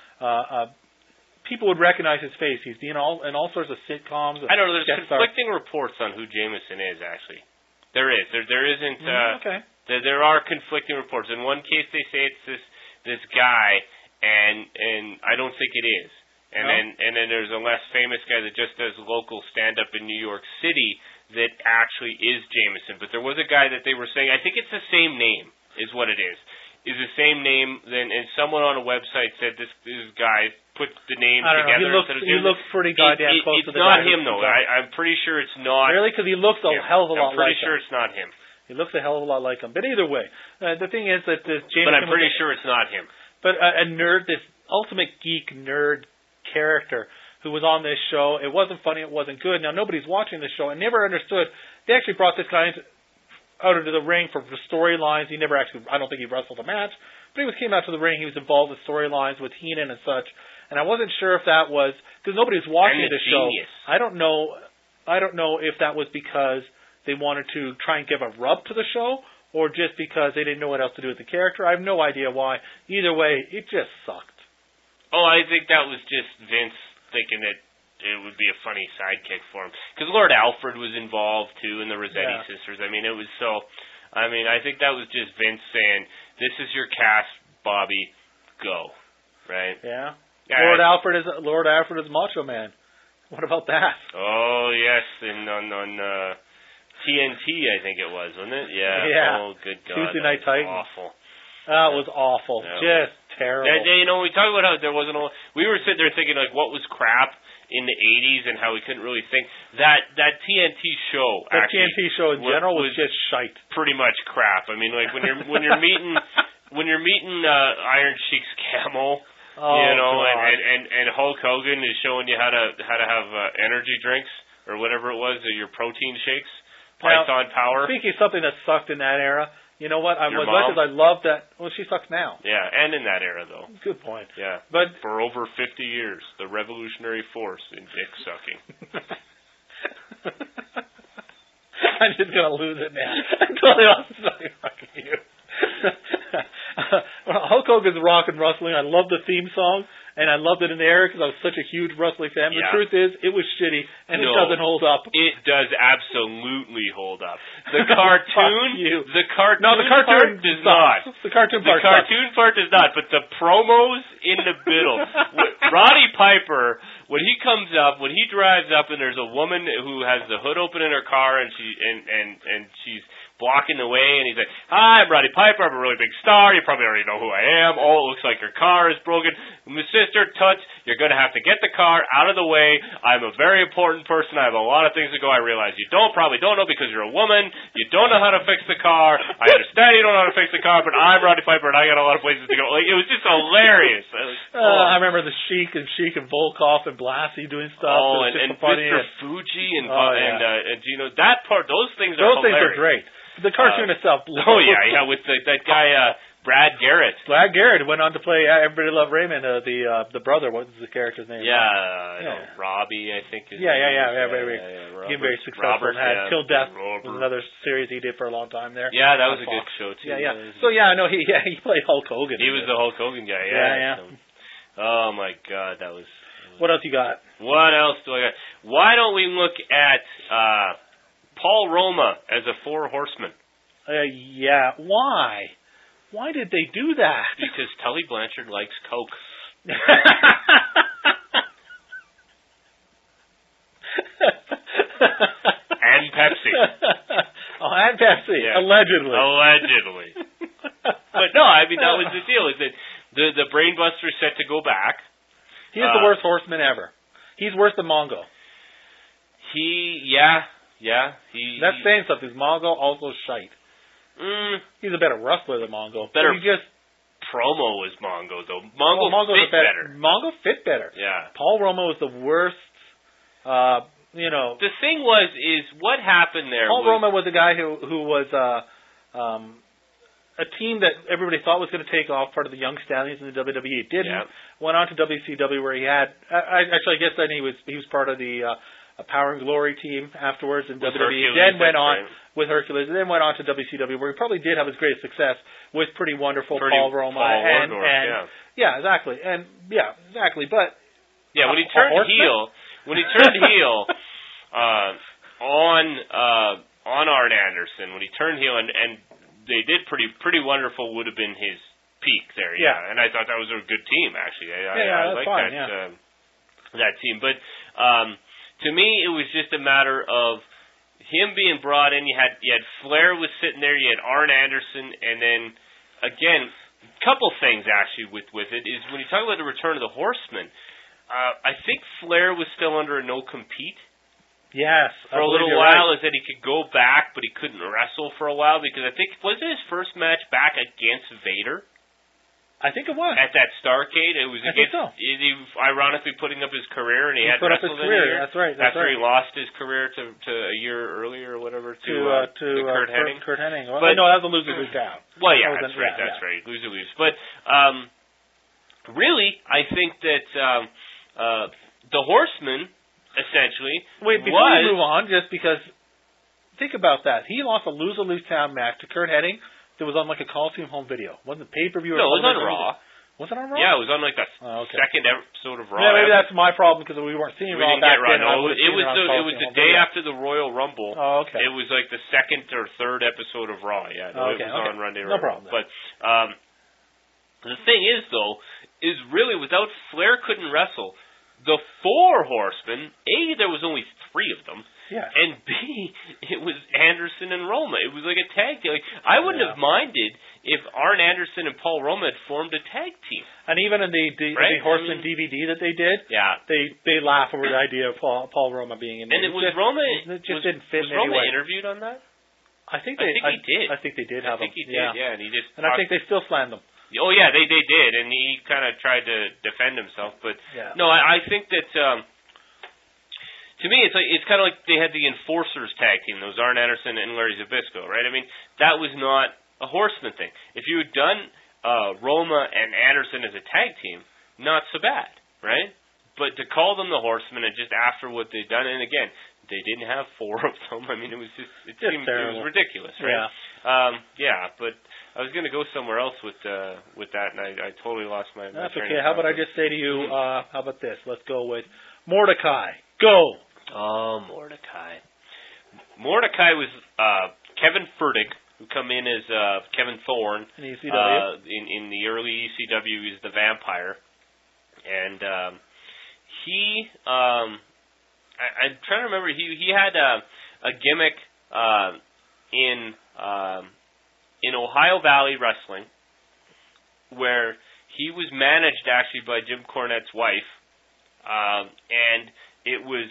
people would recognize his face. He's been in all sorts of sitcoms. I don't know. There's conflicting reports on who Jameson is, actually. There is. There isn't... okay. There are conflicting reports. In one case, they say it's this guy, and I don't think it is. And then there's a less famous guy that just does local stand-up in New York City that actually is Jameson. But there was a guy that they were saying, I think it's the same name, is what it is the same name. And someone on a website said this guy put the name together. He looks pretty goddamn close to the guy. It's not him, though. I'm pretty sure it's not. Really? Because he looks a hell of a lot like him. I'm pretty sure it's not him. He looks a hell of a lot like him. But either way, the thing is that Jameson... But I'm pretty sure it's not him. But a nerd, this ultimate geek nerd character who was on this show. It wasn't funny. It wasn't good. Now, nobody's watching this show and never understood. They actually brought this guy out into the ring for storylines. He never actually, I don't think he wrestled a match, but he came out to the ring. He was involved with storylines with Heenan and such. And I wasn't sure if that was, because nobody was watching the show. I don't know if that was because they wanted to try and give a rub to the show, or just because they didn't know what else to do with the character. I have no idea why. Either way, it just sucked. Oh, I think that was just Vince thinking that it would be a funny sidekick for him. Because Lord Alfred was involved, too, in the Rossetti sisters. I mean, I think that was just Vince saying, this is your cast, Bobby, go. Right? Yeah. Lord Alfred is Macho Man. What about that? Oh, yes, and on TNT, I think it was, wasn't it? Yeah. Oh, good God. Tuesday Night Titans. Awful. That was awful. Just terrible. We talk about how there wasn't we were sitting there thinking, like, what was crap in the 80s and how we couldn't really think. That TNT show, TNT show in general was just shite. Pretty much crap. I mean, like, when you're meeting Iron Sheik's Camel, and Hulk Hogan is showing you how to have energy drinks or whatever it was, your protein shakes, Python Power. Speaking of something that sucked in that era, you know what? As much as I love that... Well, she sucks now. Yeah, and in that era, though. Good point. Yeah. But for over 50 years, the revolutionary force in dick sucking. I'm just going to lose it now. I'm totally off fucking you. Hulk Hogan's Rock and Wrestling. I love the theme song, and I loved it in the era because I was such a huge wrestling fan. The truth is, it was shitty, and it doesn't hold up. It does absolutely hold up. The cartoon, the cartoon does not. The cartoon part does not, but the promos in the middle. Roddy Piper, when he drives up, and there's a woman who has the hood open in her car, and she's blocking the way, and he's like, "Hi, I'm Roddy Piper. I'm a really big star. You probably already know who I am. Oh, it looks like your car is broken. My sister, Toots, you're going to have to get the car out of the way. I'm a very important person. I have a lot of things to go. I realize you probably don't know because you're a woman. You don't know how to fix the car. I understand you don't know how to fix the car, but I'm Roddy Piper, and I got a lot of places to go." Like, it was just hilarious. I remember the Sheik and Volkov and Blassie doing stuff. Oh, and Mr. Fuji and Gino. That part, those things are hilarious. Those things are great. The cartoon itself. Oh yeah, with that guy Brad Garrett. Brad Garrett went on to play Everybody Loved Raymond, the brother. What was the character's name? Robbie, I think. Very successful. Robert, and had Till Death was another series he did for a long time there. Yeah, that was a good show too. Yeah. So I know he played Hulk Hogan. He was the Hulk Hogan guy. Yeah. So, oh my God, that was. What else you got? What else do I got? Why don't we look at Paul Roma as a Four Horseman? Yeah. Why? Why did they do that? Because Tully Blanchard likes Coke. And Pepsi. Oh, and Pepsi. Yeah. Allegedly. But no, I mean, that was the deal. Is that the Brainbuster's set to go back. He is the worst horseman ever. He's worse than Mongo. That's saying something. Mongo also shite. He's a better wrestler than Mongo. Better he just promo was Mongo, though. Mongo fit better. Mongo fit better. Yeah. Paul Roma was the worst. The thing is what happened there. Paul Roma was a guy who was a team that everybody thought was going to take off, part of the Young Stallions in the WWE. Didn't. Yeah. Went on to WCW where he had. I guess then he was part of the Power and Glory team afterwards in WWE. Hercules, then went on with Hercules, and then went on to WCW where he probably did have his greatest success with Pretty Wonderful Paul Roma exactly. But when he turned heel, on Arn Anderson, when he turned heel and they did Pretty Wonderful would have been his peak there. Yeah. And I thought that was a good team actually. I like that team, but. To me, it was just a matter of him being brought in. You had Flair was sitting there. You had Arn Anderson, and then again, a couple things actually with it is when you talk about the return of the Horsemen. I think Flair was still under a no compete. Yes, for a little while, is that he could go back, but he couldn't wrestle for a while because I think was it his first match back against Vader. I think it was. At that Starrcade, it was against, he ironically putting up his career, and he had wrestled in a year. That's right. After he lost his career to a year earlier or whatever to Kurt Hennig. Kurt Hennig. Well, no, that was a loser lose down. Well, yeah, that's right. Loser lose. But really, I think that the Horseman essentially. Wait, before we move on, just because think about that, he lost a lose town match to Kurt Hennig. It was on like a Coliseum home video. Wasn't it pay-per-view? No, it was on Raw. Was it on Raw? Yeah, it was on like the second episode of Raw. Yeah, maybe that's my problem because we weren't seeing Raw back then. No, it was the day after the Royal Rumble. Oh, okay. It was like the second or third episode of Raw. Yeah, it was on Monday. No problem. But the thing is, though, is really without Flair couldn't wrestle. The Four Horsemen, A, there was only 3 of them. Yeah. And B, it was Anderson and Roma. It was like a tag team. Like, I wouldn't have minded if Arn Anderson and Paul Roma had formed a tag team. And even in the Horseman DVD that they did, they laugh over the idea of Paul Roma being in there. And Roma didn't fit was in Roma any way. interviewed on that? I think he did. I think they did have him. I think he did, and he just. And I think they still slammed him. Oh yeah, they did, and he kind of tried to defend himself. But no, I think that. To me, it's kind of like they had the Enforcers tag team, those Arn Anderson and Larry Zbyszko, right? I mean, that was not a Horseman thing. If you had done Roma and Anderson as a tag team, not so bad, right? But to call them the Horsemen and just after what they'd done, and again, they didn't have 4 of them. I mean, it was ridiculous, right? But I was going to go somewhere else with that, and I totally lost my. That's okay. How about I just say to you, how about this? Let's go with Mordecai. Go. Oh, Mordecai. Mordecai was Kevin Furtick, who come in as Kevin Thorne in ECW. In the early ECW. He's the Vampire, and he. I'm trying to remember. He had a gimmick in in Ohio Valley Wrestling, where he was managed actually by Jim Cornette's wife, and it was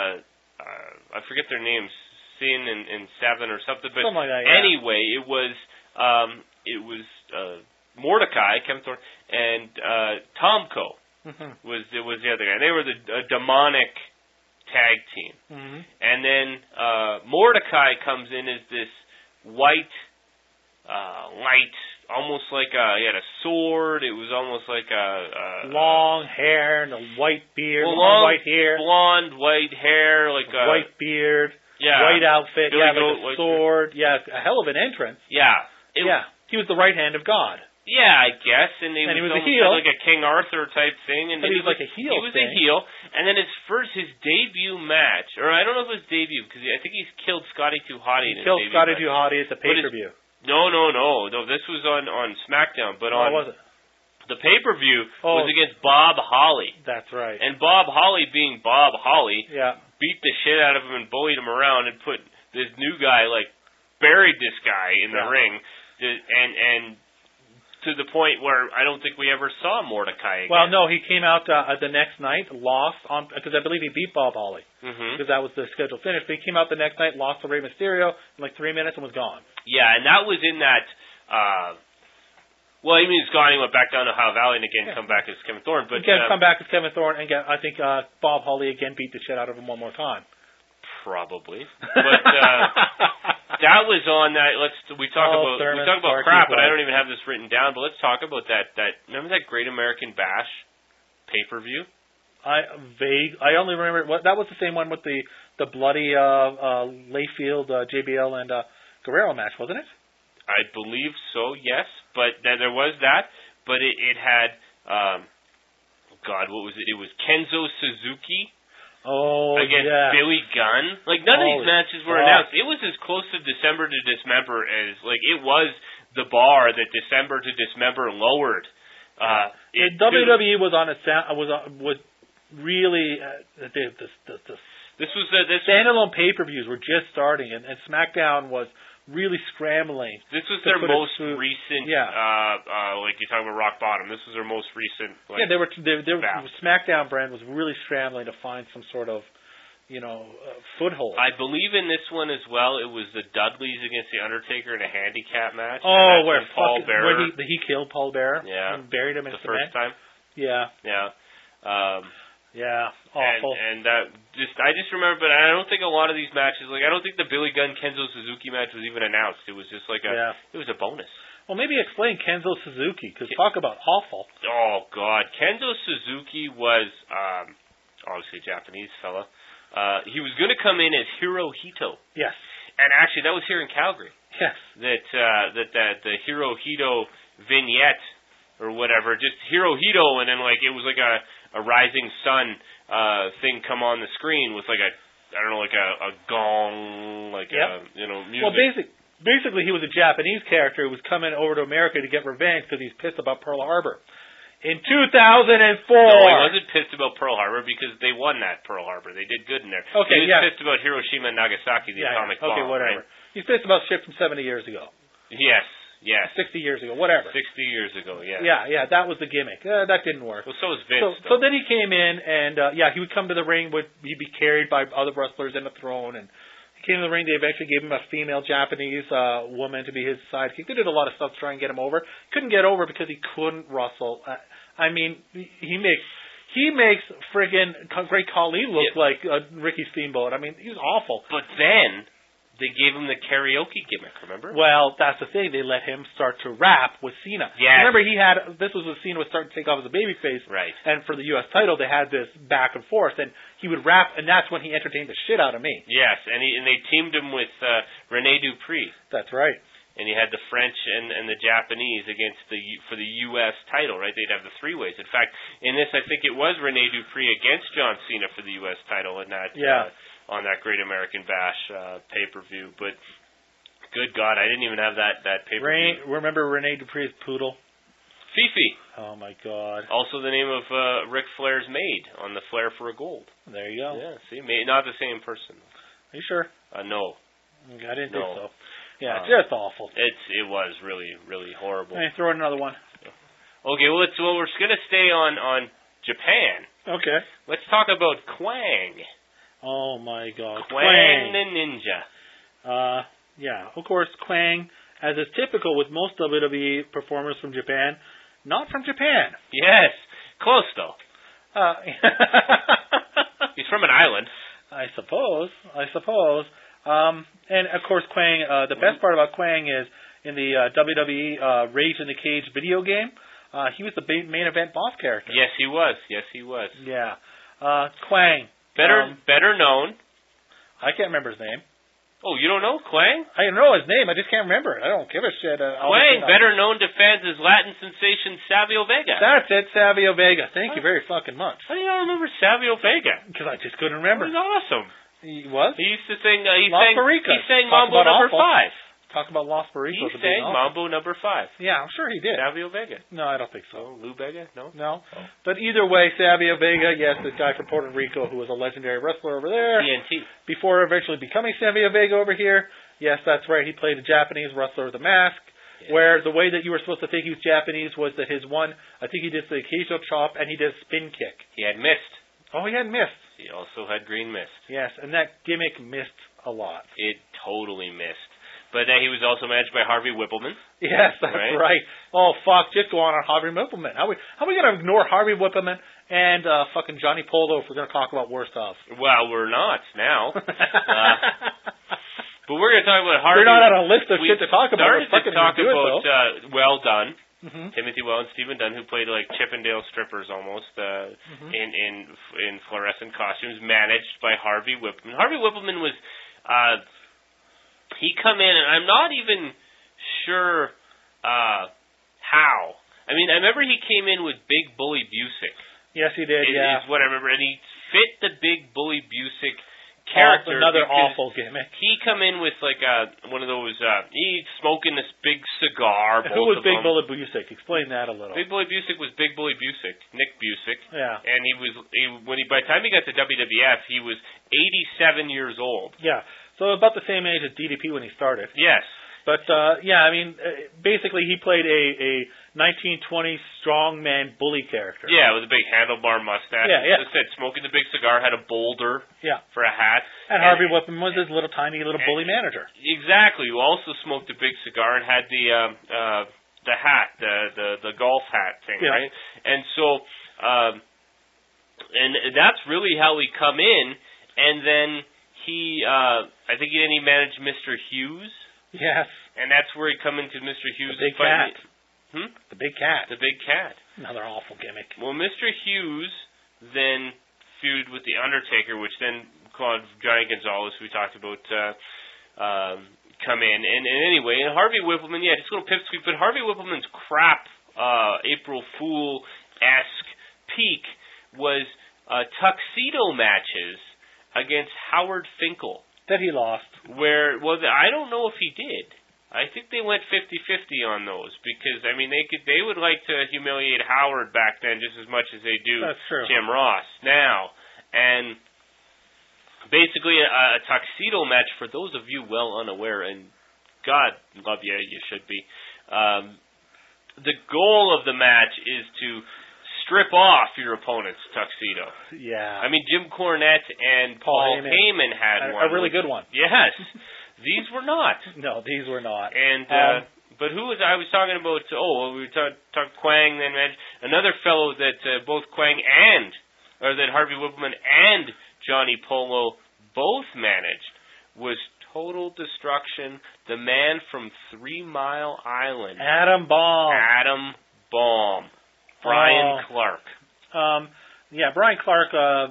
I forget their names, Sin and Seven or something, but something like that, yeah. Anyway, it was Mordecai, Kevin Thorne, and Tomko was the other guy. They were a demonic tag team, and then Mordecai comes in as this white, light, almost like he had a sword. It was almost like a long hair and a white beard, long white hair, blonde white hair, like a white beard, yeah, white outfit, Billy like Goat, a sword, a hell of an entrance. Yeah, he was the right hand of God. Yeah, I guess, and he was a heel, like a King Arthur type thing, and but he was like a heel. He was a heel, and then his debut match, or I don't know if it was debut because I think he's killed Scotty 2 Hotty. He killed Scotty 2 Hotty at the pay-per-view. No. This was on SmackDown, but was it? The pay-per-view was against Bob Holly. That's right. And Bob Holly, being Bob Holly, beat the shit out of him and bullied him around and put this new guy, buried this guy in the ring, and to the point where I don't think we ever saw Mordecai again. Well, no, he came out the next night, lost because I believe he beat Bob Holly because that was the scheduled finish. But he came out the next night, lost to Rey Mysterio in 3 minutes and was gone. Yeah, and that was in that. Well, he was gone. He went back down to Ohio Valley and again come back as Kevin Thorne. But again, come back as Kevin Thorne and I think Bob Holly again beat the shit out of him one more time. Probably, but that was on that. We talk about crap, but I don't even have this written down. But let's talk about that. Remember that Great American Bash pay-per-view? I only remember that was the same one with the bloody Layfield, JBL, and Guerrero match, wasn't it? I believe so. Yes, but there was that. But it had what was it? It was Kenzo Suzuki. Against Billy Gunn. None of these matches were announced. It was as close to December to Dismember as it was the bar that December to Dismember lowered. WWE was on was really this was the standalone pay-per-views were just starting, and SmackDown was really scrambling. This was their most recent. Like you're talking about rock bottom. This was their most recent. They were SmackDown brand was really scrambling to find some sort of, foothold. I believe in this one as well. It was the Dudleys against the Undertaker in a handicap match. Where Paul Bearer he killed Paul Bearer. And buried him in the first time. Awful. And that I just remember, but I don't think a lot of these matches, I don't think the Billy Gunn Kenzo Suzuki match was even announced. It was just it was a bonus. Well, maybe explain Kenzo Suzuki, because talk about awful. Oh God, Kenzo Suzuki was obviously a Japanese fella. He was going to come in as Hirohito. Yes. And actually, that was here in Calgary. Yes. That the Hirohito vignette or whatever, just Hirohito, and then it was like a rising sun thing come on the screen with a gong, music. Well, basically he was a Japanese character who was coming over to America to get revenge because he's pissed about Pearl Harbor. In 2004. No, he wasn't pissed about Pearl Harbor because they won that Pearl Harbor. They did good in there. Okay, he was pissed about Hiroshima and Nagasaki, the atomic bomb. Okay, whatever. Right? He's pissed about shit from 70 years ago. Yes. 60 years ago, whatever. 60 years ago, yeah. Yeah, that was the gimmick. That didn't work. Well, so was Vince. So then he came in, and he would come to the ring. He'd be carried by other wrestlers in the throne, and he came to the ring. They eventually gave him a female Japanese woman to be his sidekick. They did a lot of stuff to try and get him over. Couldn't get over because he couldn't wrestle. I mean, he makes friggin' Great Khali look like Ricky Steamboat. I mean, he's awful. But then they gave him the karaoke gimmick, remember? Well, that's the thing. They let him start to rap with Cena. Yes. Remember, this was when Cena was starting to take off as a babyface. Right. And for the U.S. title, they had this back and forth, and he would rap, and that's when he entertained the shit out of me. Yes, and they teamed him with Rene Dupree. That's right. And you had the French and the Japanese for the U.S. title, right? They'd have the three-ways. In fact, in this, I think it was Rene Dupree against John Cena for the U.S. title in that on that Great American Bash pay-per-view. But good God, I didn't even have that pay-per-view. Remember Rene Dupree's poodle? Fifi. Oh, my God. Also the name of Ric Flair's maid on the Flair for a Gold. There you go. Yeah, see, not the same person. Are you sure? No. I didn't think so. Yeah, just awful. It was really, really horrible. Hey, throw in another one. Okay, well, we're just gonna stay on Japan. Okay. Let's talk about Kwang. Oh my God. Kwang the Ninja. Yeah, of course, Kwang, as is typical with most WWE performers from Japan, not from Japan. Yes, close though. He's from an island. I suppose. And of course, Kwang. The best part about Kwang is in the WWE Rage in the Cage video game. He was the main event boss character. Yes, he was. Yeah. Kwang. Better known. I can't remember his name. Oh, you don't know Kwang? I know his name. I just can't remember it. I don't give a shit. Kwang, better known to fans as Latin sensation Savio Vega. That's it, Savio Vega. Thank you very fucking much. How do you not remember Savio Vega? Because I just couldn't remember. He was awesome. He was? He used to sing. He sang Talk Mambo number awful. 5. Talk about Los Barricos. He sang Mambo number 5. Yeah, I'm sure he did. Savio Vega. No, I don't think so. Oh, Lou Vega? No? No. Oh. But either way, Savio Vega, yes, the guy from Puerto Rico who was a legendary wrestler over there. TNT. Before eventually becoming Savio Vega over here. Yes, that's right. He played a Japanese wrestler with a mask. Yeah. Where the way that you were supposed to think he was Japanese was that I think he did the occasional chop and he did a spin kick. He had mist. Oh, he had mist. He also had green mist. Yes, and that gimmick missed a lot. It totally missed. But then he was also managed by Harvey Whippleman. Yes, that's right. Oh, fuck. Just go on Harvey Whippleman. How are we going to ignore Harvey Whippleman and fucking Johnny Polo if we're going to talk about worse stuff? Well, we're not now. But we're going to talk about Harvey. We're not on a list of shit to talk about. We started to talk about Well Done. Mm-hmm. Timothy Well and Stephen Dunn, who played like Chippendale strippers almost in fluorescent costumes, managed by Harvey Whippleman. Harvey Whippleman was... he come in, and I'm not even sure how. I mean, I remember he came in with Big Bully Busick. Yes, he did, is what I remember. And he fit the Big Bully Busick character. Another awful gimmick. He come in with like one of those, he's smoking this big cigar. Who was Big Bully Busick? Explain that a little. Big Bully Busick was Big Bully Busick, Nick Busick. Yeah. And by the time he got to WWF, he was 87 years old. Yeah. So about the same age as DDP when he started. Yes. But, I mean, basically he played a 1920s strongman bully character. Yeah, with a big handlebar mustache. Yeah. As I said, smoking the big cigar, had a boulder for a hat. And Harvey Whippleman was his little tiny little bully manager. Exactly. Who also smoked a big cigar and had the hat, the golf hat thing, right? And so, and that's really how he come in, and then I think he managed Mr. Hughes. Yes. And that's where he come into Mr. Hughes' The big cat. The big cat. The big cat. Another awful gimmick. Well, Mr. Hughes then feuded with The Undertaker, which then called Johnny Gonzalez, who we talked about, come in. And anyway, and Harvey Whippleman, just a little pipsqueak, but Harvey Whippleman's crap April Fool-esque peak was tuxedo matches against Howard Finkel. That he lost. I don't know if he did. I think they went 50-50 on those because, I mean, they would like to humiliate Howard back then just as much as they do Jim Ross now. And basically a tuxedo match, for those of you well unaware, and God love you, you should be, the goal of the match is to strip off your opponent's tuxedo. Yeah. I mean, Jim Cornette and Paul Heyman had one. A really good one. Yes. These were not. No, these were not. And but who was I was talking about? We talked Kwang, then another fellow that both Kwang that Harvey Whippleman and Johnny Polo both managed was Total Destruction, the man from 3 Mile Island. Adam Bomb. Brian Clark. Brian Clark.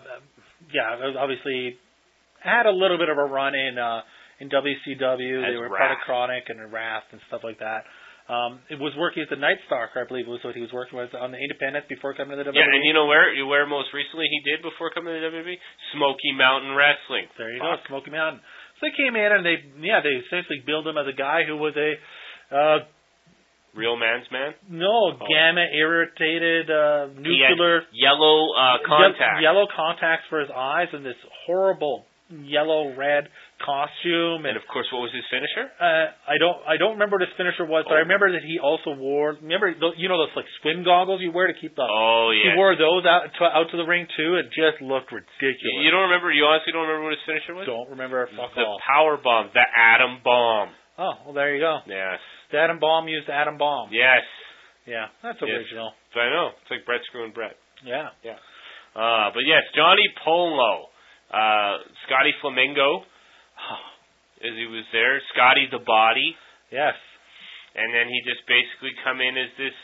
Obviously had a little bit of a run in WCW. They were part of Chronic and Wrath and stuff like that. It was working as the Night Stalker, I believe, was what he was working with on the Independent before coming to the WWE. Yeah, and you know where most recently he did before coming to the WWE? Smoky Mountain Wrestling. There you go, Smoky Mountain. So they came in and they essentially billed him as a guy who was a real man's man? No, gamma irritated nuclear. He had yellow contacts. Yellow contacts for his eyes and this horrible yellow red costume, And of course, what was his finisher? I don't remember what his finisher was, but I remember that he also wore. Remember, those like swim goggles you wear to keep the. Oh yeah. He wore those out to the ring too. It just looked ridiculous. You don't remember? You honestly don't remember what his finisher was? Don't remember. Fuck the all. power bomb, the atom bomb. Oh, well, there you go. Yes. The atom bomb used the atom bomb. Yes. Yeah, that's original. So I know. It's like Brett screwing Brett. Yeah. Yeah. But yes, Johnny Polo, Scotty Flamingo, as he was there, Scotty the Body. Yes. And then he just basically come in as this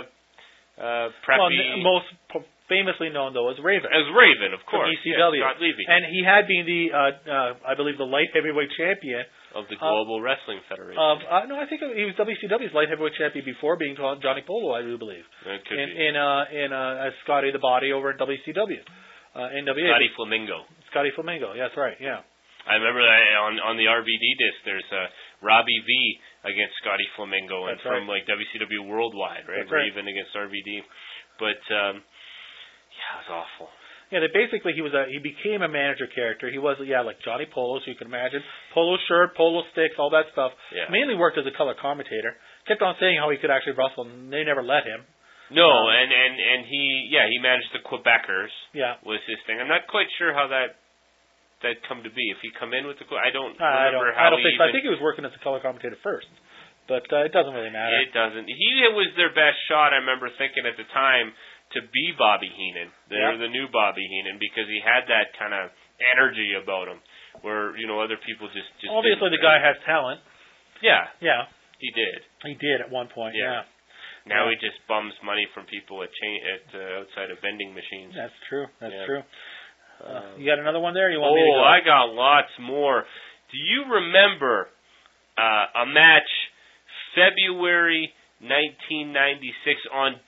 preppy. Well, most famously known though as Raven. As Raven, of course. From ECW. Scott Levy. And he had been the, I believe, the light heavyweight champion of the Global Wrestling Federation. No, I think he was WCW's light heavyweight champion before being Johnny Polo, I do believe. It could be. As Scotty the Body over in WCW. NWA. Scotty Flamingo. Scotty Flamingo, yeah, that's right, yeah. I remember that on the RVD disc, there's Robbie V against Scotty Flamingo, and that's from right. like WCW Worldwide, right? That's right. Raven against RVD. But yeah, it was awful. Yeah, basically he became a manager character. He was like Johnny Polo, so you can imagine. Polo shirt, polo sticks, all that stuff. Yeah. Mainly worked as a color commentator. Kept on saying how he could actually wrestle, and they never let him. No, and he managed the Quebecers. Yeah. Was his thing. I'm not quite sure how that come to be. If he come in with the I don't remember how I don't he think so. I think he was working as a color commentator first. But it doesn't really matter. It doesn't. He was their best shot, I remember thinking at the time, to be Bobby Heenan. They were the new Bobby Heenan because he had that kind of energy about him where, other people just obviously the guy has talent. Yeah. Yeah. He did. He did at one point, yeah. Now he just bums money from people at outside of vending machines. That's true. That's true. You got another one there? You want me to go? I got lots more. Do you remember a match February 1996 on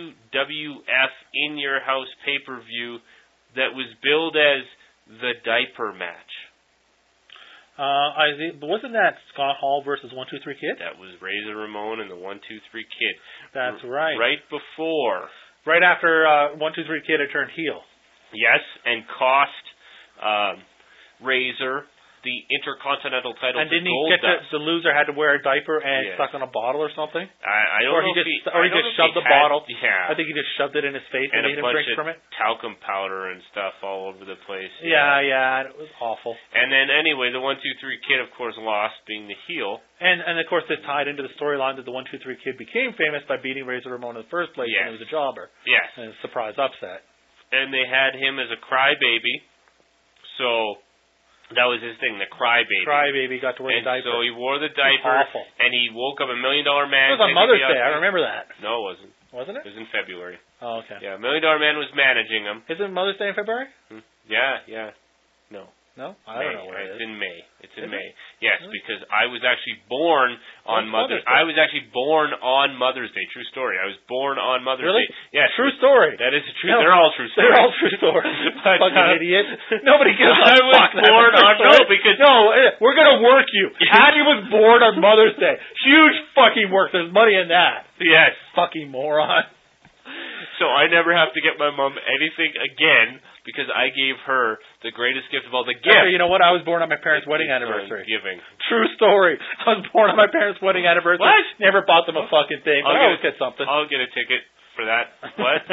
WWF In Your House pay-per-view that was billed as the Diaper Match? Wasn't that Scott Hall versus 1-2-3 Kid? That was Razor Ramon and the 1-2-3 Kid. That's right. Right before. Right after 1-2-3 Kid had turned heel. Yes, and cost Razor the Intercontinental title. And didn't he get the loser had to wear a diaper and stuck on a bottle or something? I don't know. Or he just shoved the bottle. Yeah. I think he just shoved it in his face and made him drink from it. Talcum powder and stuff all over the place. Yeah, it was awful. And then anyway, the 1-2-3 Kid, of course, lost, being the heel. And of course, this tied into the storyline that the 1-2-3 Kid became famous by beating Razor Ramon in the first place when he was a jobber. Yes. And a surprise upset. And they had him as a crybaby. So that was his thing, the crybaby. Crybaby got to wear the diaper. So he wore the diaper, awful. and he woke up $1 Million Man. It was on Mother's Day, I remember that. No, it wasn't. Wasn't it? It was in February. Oh, okay. Yeah, $1 Million Man was managing him. Isn't Mother's Day in February? Yeah. No? I don't know where it is. It's in May. It's in May. Yes, because I was actually born on Mother's Day. I was actually born on Mother's Day. True story. I was born on Mother's Day. Yes. True story. That is true. No, they're all true stories. They're all true stories. Fucking idiot. Nobody gives a fuck. I was born on we're gonna work you. Hattie was born on Mother's Day. Huge fucking work. There's money in that. Yes. Fucking moron. So I never have to get my mom anything again because I gave her the greatest gift of all, the gift. Okay, you know what? I was born on my parents' wedding anniversary. Giving. True story. I was born on my parents' wedding anniversary. What? Never bought them a fucking thing, but I always get something. I'll get a ticket for that. What?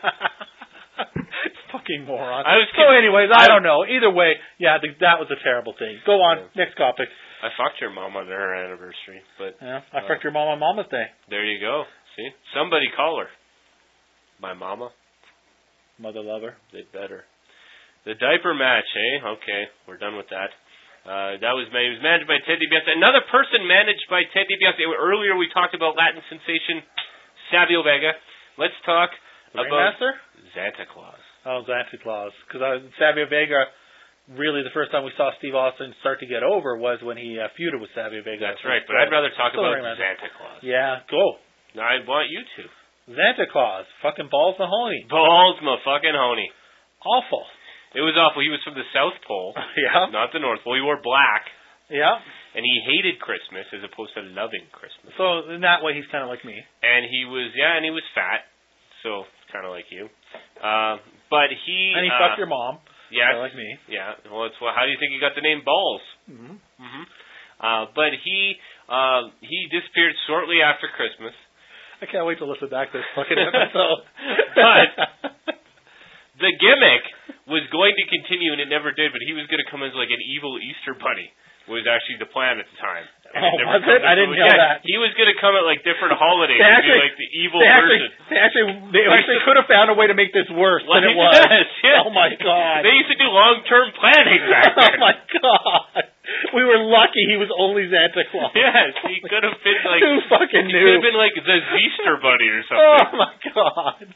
Fucking moron. Anyways, I don't know. Either way, that was a terrible thing. Go on. Yeah. Next topic. I fucked your mom on her anniversary, but I fucked your mom on Mama's Day. There you go. See, somebody call her. My mama. Mother lover. They better. The diaper match, Okay, we're done with that. It was managed by Ted DiBiase. Another person managed by Ted DiBiase. Earlier we talked about Latin sensation Savio Vega. Let's talk about Ringmaster? Santa Claus. Oh, Santa Claus. Because Savio Vega, really the first time we saw Steve Austin start to get over was when he feuded with Savio Vega. That's right, but I'd rather talk about Santa Claus. Yeah, go. No, I want you to. Santa Claus. Fucking balls mahoney. Balls my fucking honey. Awful. It was awful. He was from the South Pole. Yeah. Not the North Pole. He wore black. Yeah. And he hated Christmas as opposed to loving Christmas. So in that way, he's kind of like me. And he was fat. So kind of like you. But he... And he fucked your mom. Yes. Like me. Yeah. Well, how do you think he got the name Balls? Mm-hmm. But he disappeared shortly after Christmas. I can't wait to listen back to this fucking episode. But the gimmick was going to continue, and it never did. But he was going to come as like an evil Easter bunny. Was actually the plan at the time. Oh, was it? I didn't know that. He was going to come at like different holidays and be like the evil version. They actually could have found a way to make this worse than it was. Yes. Oh my God. They used to do long-term planning back then. Oh my God. We were lucky he was only Santa Claus. Yes, he could have been like... Who fucking knew? He could have been like the Easter bunny or something. Oh my God.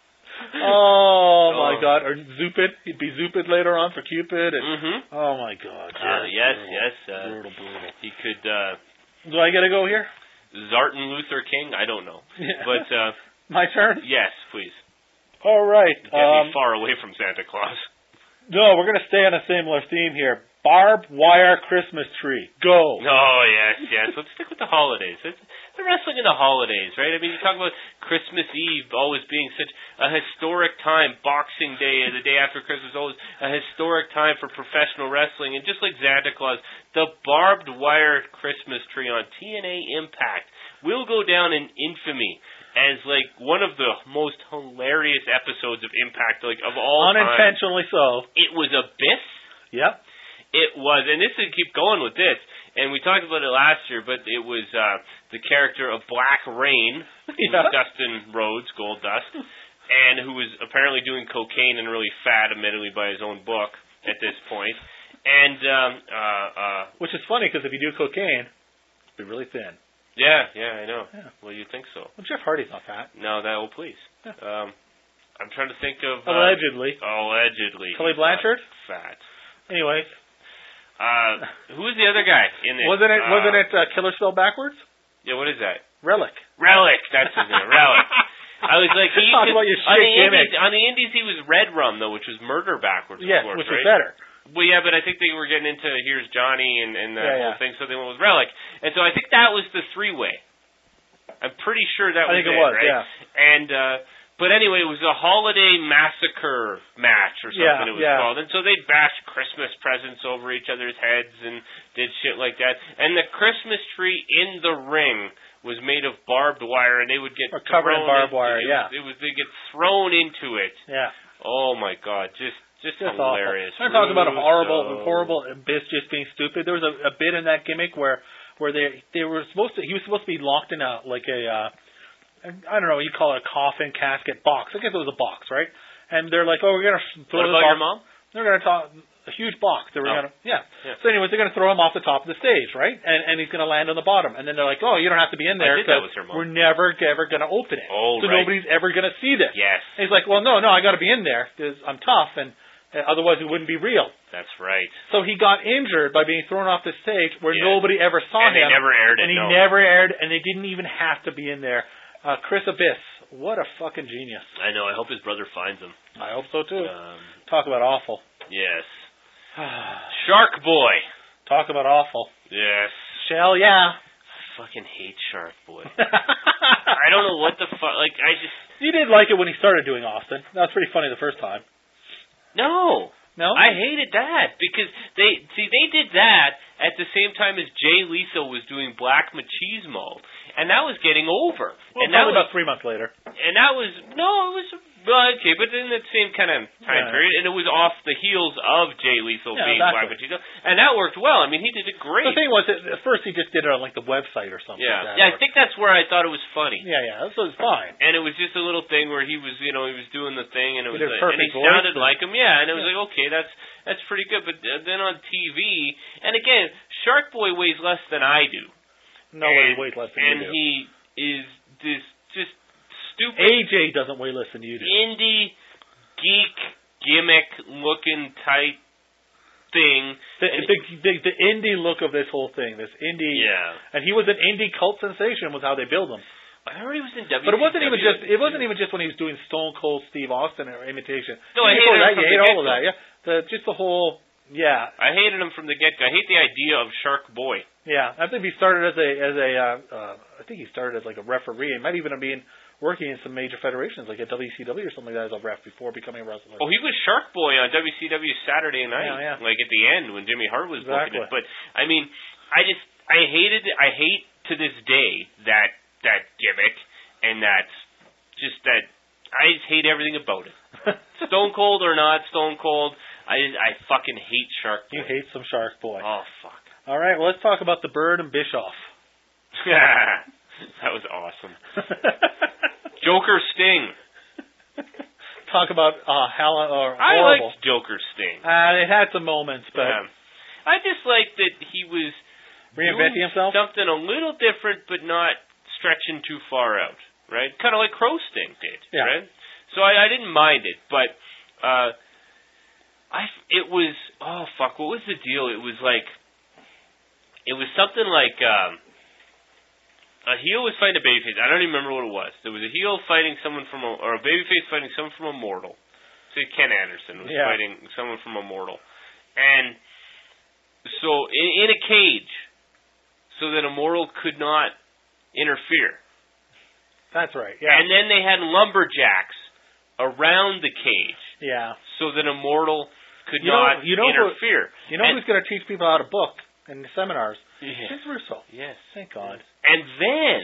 Oh my God. Or Zupid. He'd be Zupid later on for Cupid. And, Oh my God. Yes. Brutal. He could... Do I get to go here? Zartan Luther King? I don't know. Yeah. But... My turn? Yes, please. All right. Get me far away from Santa Claus. No, we're going to stay on a similar theme here. Barbed wire Christmas tree. Go. Oh, yes. Let's stick with the holidays. The wrestling in the holidays, right? I mean, you talk about Christmas Eve always being such a historic time. Boxing Day, the day after Christmas, always a historic time for professional wrestling. And just like Santa Claus, the barbed wire Christmas tree on TNA Impact will go down in infamy as like one of the most hilarious episodes of Impact, like of all time. Unintentionally so. It was Abyss. Yep. It was, and this is keep going with this, and we talked about it last year, but it was the character of Black Rain, who's Dustin Rhodes, Gold Dust, and who was apparently doing cocaine and really fat, admittedly by his own book at this point. And which is funny because if you do cocaine, you'll be really thin. Yeah, I know. Yeah. Well, you think so? Well, Jeff Hardy's not fat. No, that will please. Yeah. I'm trying to think of allegedly. Kelly Blanchard. Fat. Anyways. Who was the other guy in this? Wasn't it Killer spelled backwards? Yeah, what is that? Relic. That's his name. Relic. I was like, talk about your shit on the Indies he was Red Rum though, which was murder backwards. Yes, of course, which right? was better. Well, yeah, but I think they were getting into Here's Johnny and that whole thing, so they went with Relic, and so I think that was the three-way. I'm pretty sure that was it, right? Yeah. And but anyway, it was a holiday massacre match or something it was called. And so they'd bash Christmas presents over each other's heads and did shit like that. And the Christmas tree in the ring was made of barbed wire, and they would get covered in barbed wire. They get thrown into it. Yeah. Oh my God, just hilarious. I'm talking about a horrible Abyss just being stupid. There was a bit in that gimmick where they were supposed to. He was supposed to be locked in a I don't know, you call it a coffin, casket, box. I guess it was a box, right? And they're like, we're going to throw What about your mom? They're going to talk a huge box. They were going to, So anyways, they're going to throw him off the top of the stage, right? And he's going to land on the bottom. And then they're like, you don't have to be in there because we're never ever going to open it. Oh, so nobody's ever going to see this. Yes. And he's like, well, no, I got to be in there because I'm tough and otherwise it wouldn't be real. That's right. So he got injured by being thrown off the stage where nobody ever saw him. And they never aired it. And he never aired, and they didn't even have to be in there. Chris Abyss, what a fucking genius. I know. I hope his brother finds him. I hope so, too. Talk about awful. Yes. Shark Boy. Talk about awful. Yes. Shell, yeah. I fucking hate Shark Boy. I don't know what the fuck. Like, I just... You did like it when he started doing Austin. That was pretty funny the first time. No. I hated that because they did that at the same time as Jay Lethal was doing Black Machismo, and that was getting over. Well, and probably about 3 months later. And that was okay, but in that same kind of time period, and it was off the heels of Jay Lethal being Black Machismo, and that worked well. I mean, he did it great. The thing was, at first he just did it on like the website or something. Yeah, I think that's where I thought it was funny. Yeah, this was fine. And it was just a little thing where he was, he was doing the thing, and it was, and he sounded like him. Yeah, and it was like, okay, that's pretty good. But then on TV, and again, Shark Boy weighs less than I do. Nobody weighs less than you do. And he is this just stupid. AJ doesn't weigh less than you do. Indie geek gimmick looking type thing. The indie look of this whole thing, this indie. Yeah. And he was an indie cult sensation was how they build him. I heard he was in WCW. But it wasn't even just when he was doing Stone Cold Steve Austin or imitation. No, I hated him from the all of that. Yeah, just the whole. Yeah. I hated him from the get-go. I hate the idea of Shark Boy. Yeah, I think he started I think he started as like a referee. It might even have been working in some major federations, like at WCW or something like that as a ref before becoming a wrestler. Oh, he was Shark Boy on WCW Saturday Night, like at the end when Jimmy Hart was booking it. But I mean, I hate to this day that gimmick, and I just hate everything about it. Stone Cold or not Stone Cold, I fucking hate Shark Boy. You hate some Shark Boy. Oh, fuck. All right, well, let's talk about the Bird and Bischoff. That was awesome. Joker Sting. Talk about horrible. I liked Joker Sting. It had some moments, but... I just liked that he was reinventing himself? Something a little different, but not stretching too far out, right? Kind of like Crow Sting did, right? So I didn't mind it, but it was, oh fuck, what was the deal? It was something like a heel was fighting a babyface. I don't even remember what it was. There was a heel fighting someone or a babyface fighting someone from Immortal. Say Ken Anderson was fighting someone from Immortal, and so in a cage, so that Immortal could not interfere. That's right. Yeah. And then they had lumberjacks around the cage. Yeah. So that Immortal could not interfere. Who's going to teach people how to book in the seminars? Yes. Vince Russo. Yes. Thank God. And then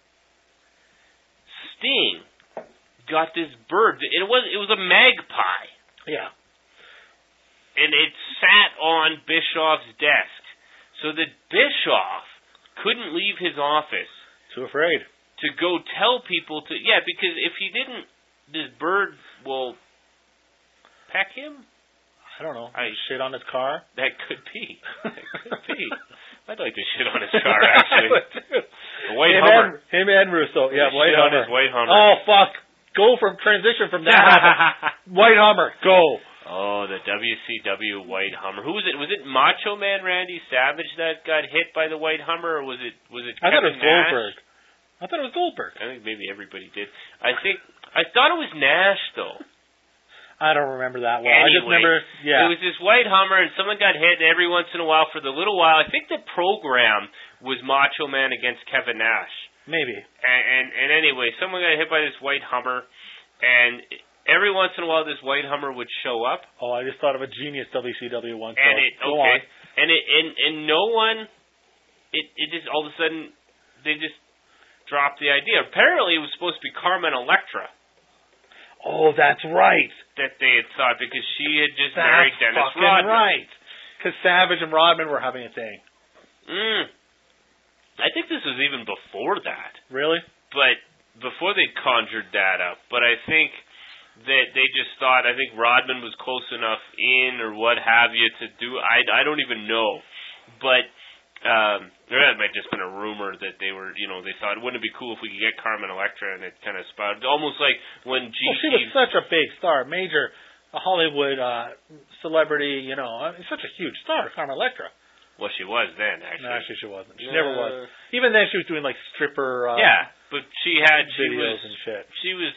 Sting got this bird. It was a magpie. Yeah. And it sat on Bischoff's desk, so that Bischoff couldn't leave his office. Too afraid. To go tell people to... Yeah, because if he didn't, this bird will peck him? I don't know. Shit on his car? That could be. I'd like to shit on his car, actually. The white Hummer. Him and Russo. Yeah, white Hummer. His white Hummer. Oh, fuck. Transition from that. White Hummer. Go. Oh, the WCW White Hummer. Who was it? Was it Macho Man Randy Savage that got hit by the White Hummer, or was it I thought it was Nash? Goldberg. I thought it was Goldberg. I think maybe everybody did. I thought it was Nash, though. I don't remember that well. Anyway, I just remember, it was this White Hummer, and someone got hit, and every once in a while, for the little while, I think the program was Macho Man against Kevin Nash. Maybe. And anyway, someone got hit by this White Hummer, and every once in a while, this White Hummer would show up. Oh, I just thought of a genius WCW one. And no one, it just all of a sudden, they just dropped the idea. Apparently, it was supposed to be Carmen Electra. Oh, that's right. That they had thought because she had just married Dennis Rodman. Right. Because Savage and Rodman were having a thing. I think this was even before that. Really? But before they conjured that up. But I think that they just thought, I think Rodman was close enough in or what have you to do. I don't even know. But there might have just been a rumor that they were, they thought, wouldn't it be cool if we could get Carmen Electra, and it kind of spouted. Almost like when GT... Well, she was such a big star, major Hollywood celebrity, such a huge star, Carmen Electra. Well, she was then, actually. No, actually she wasn't. She never was. Even then she was doing like stripper but she videos and shit. She was,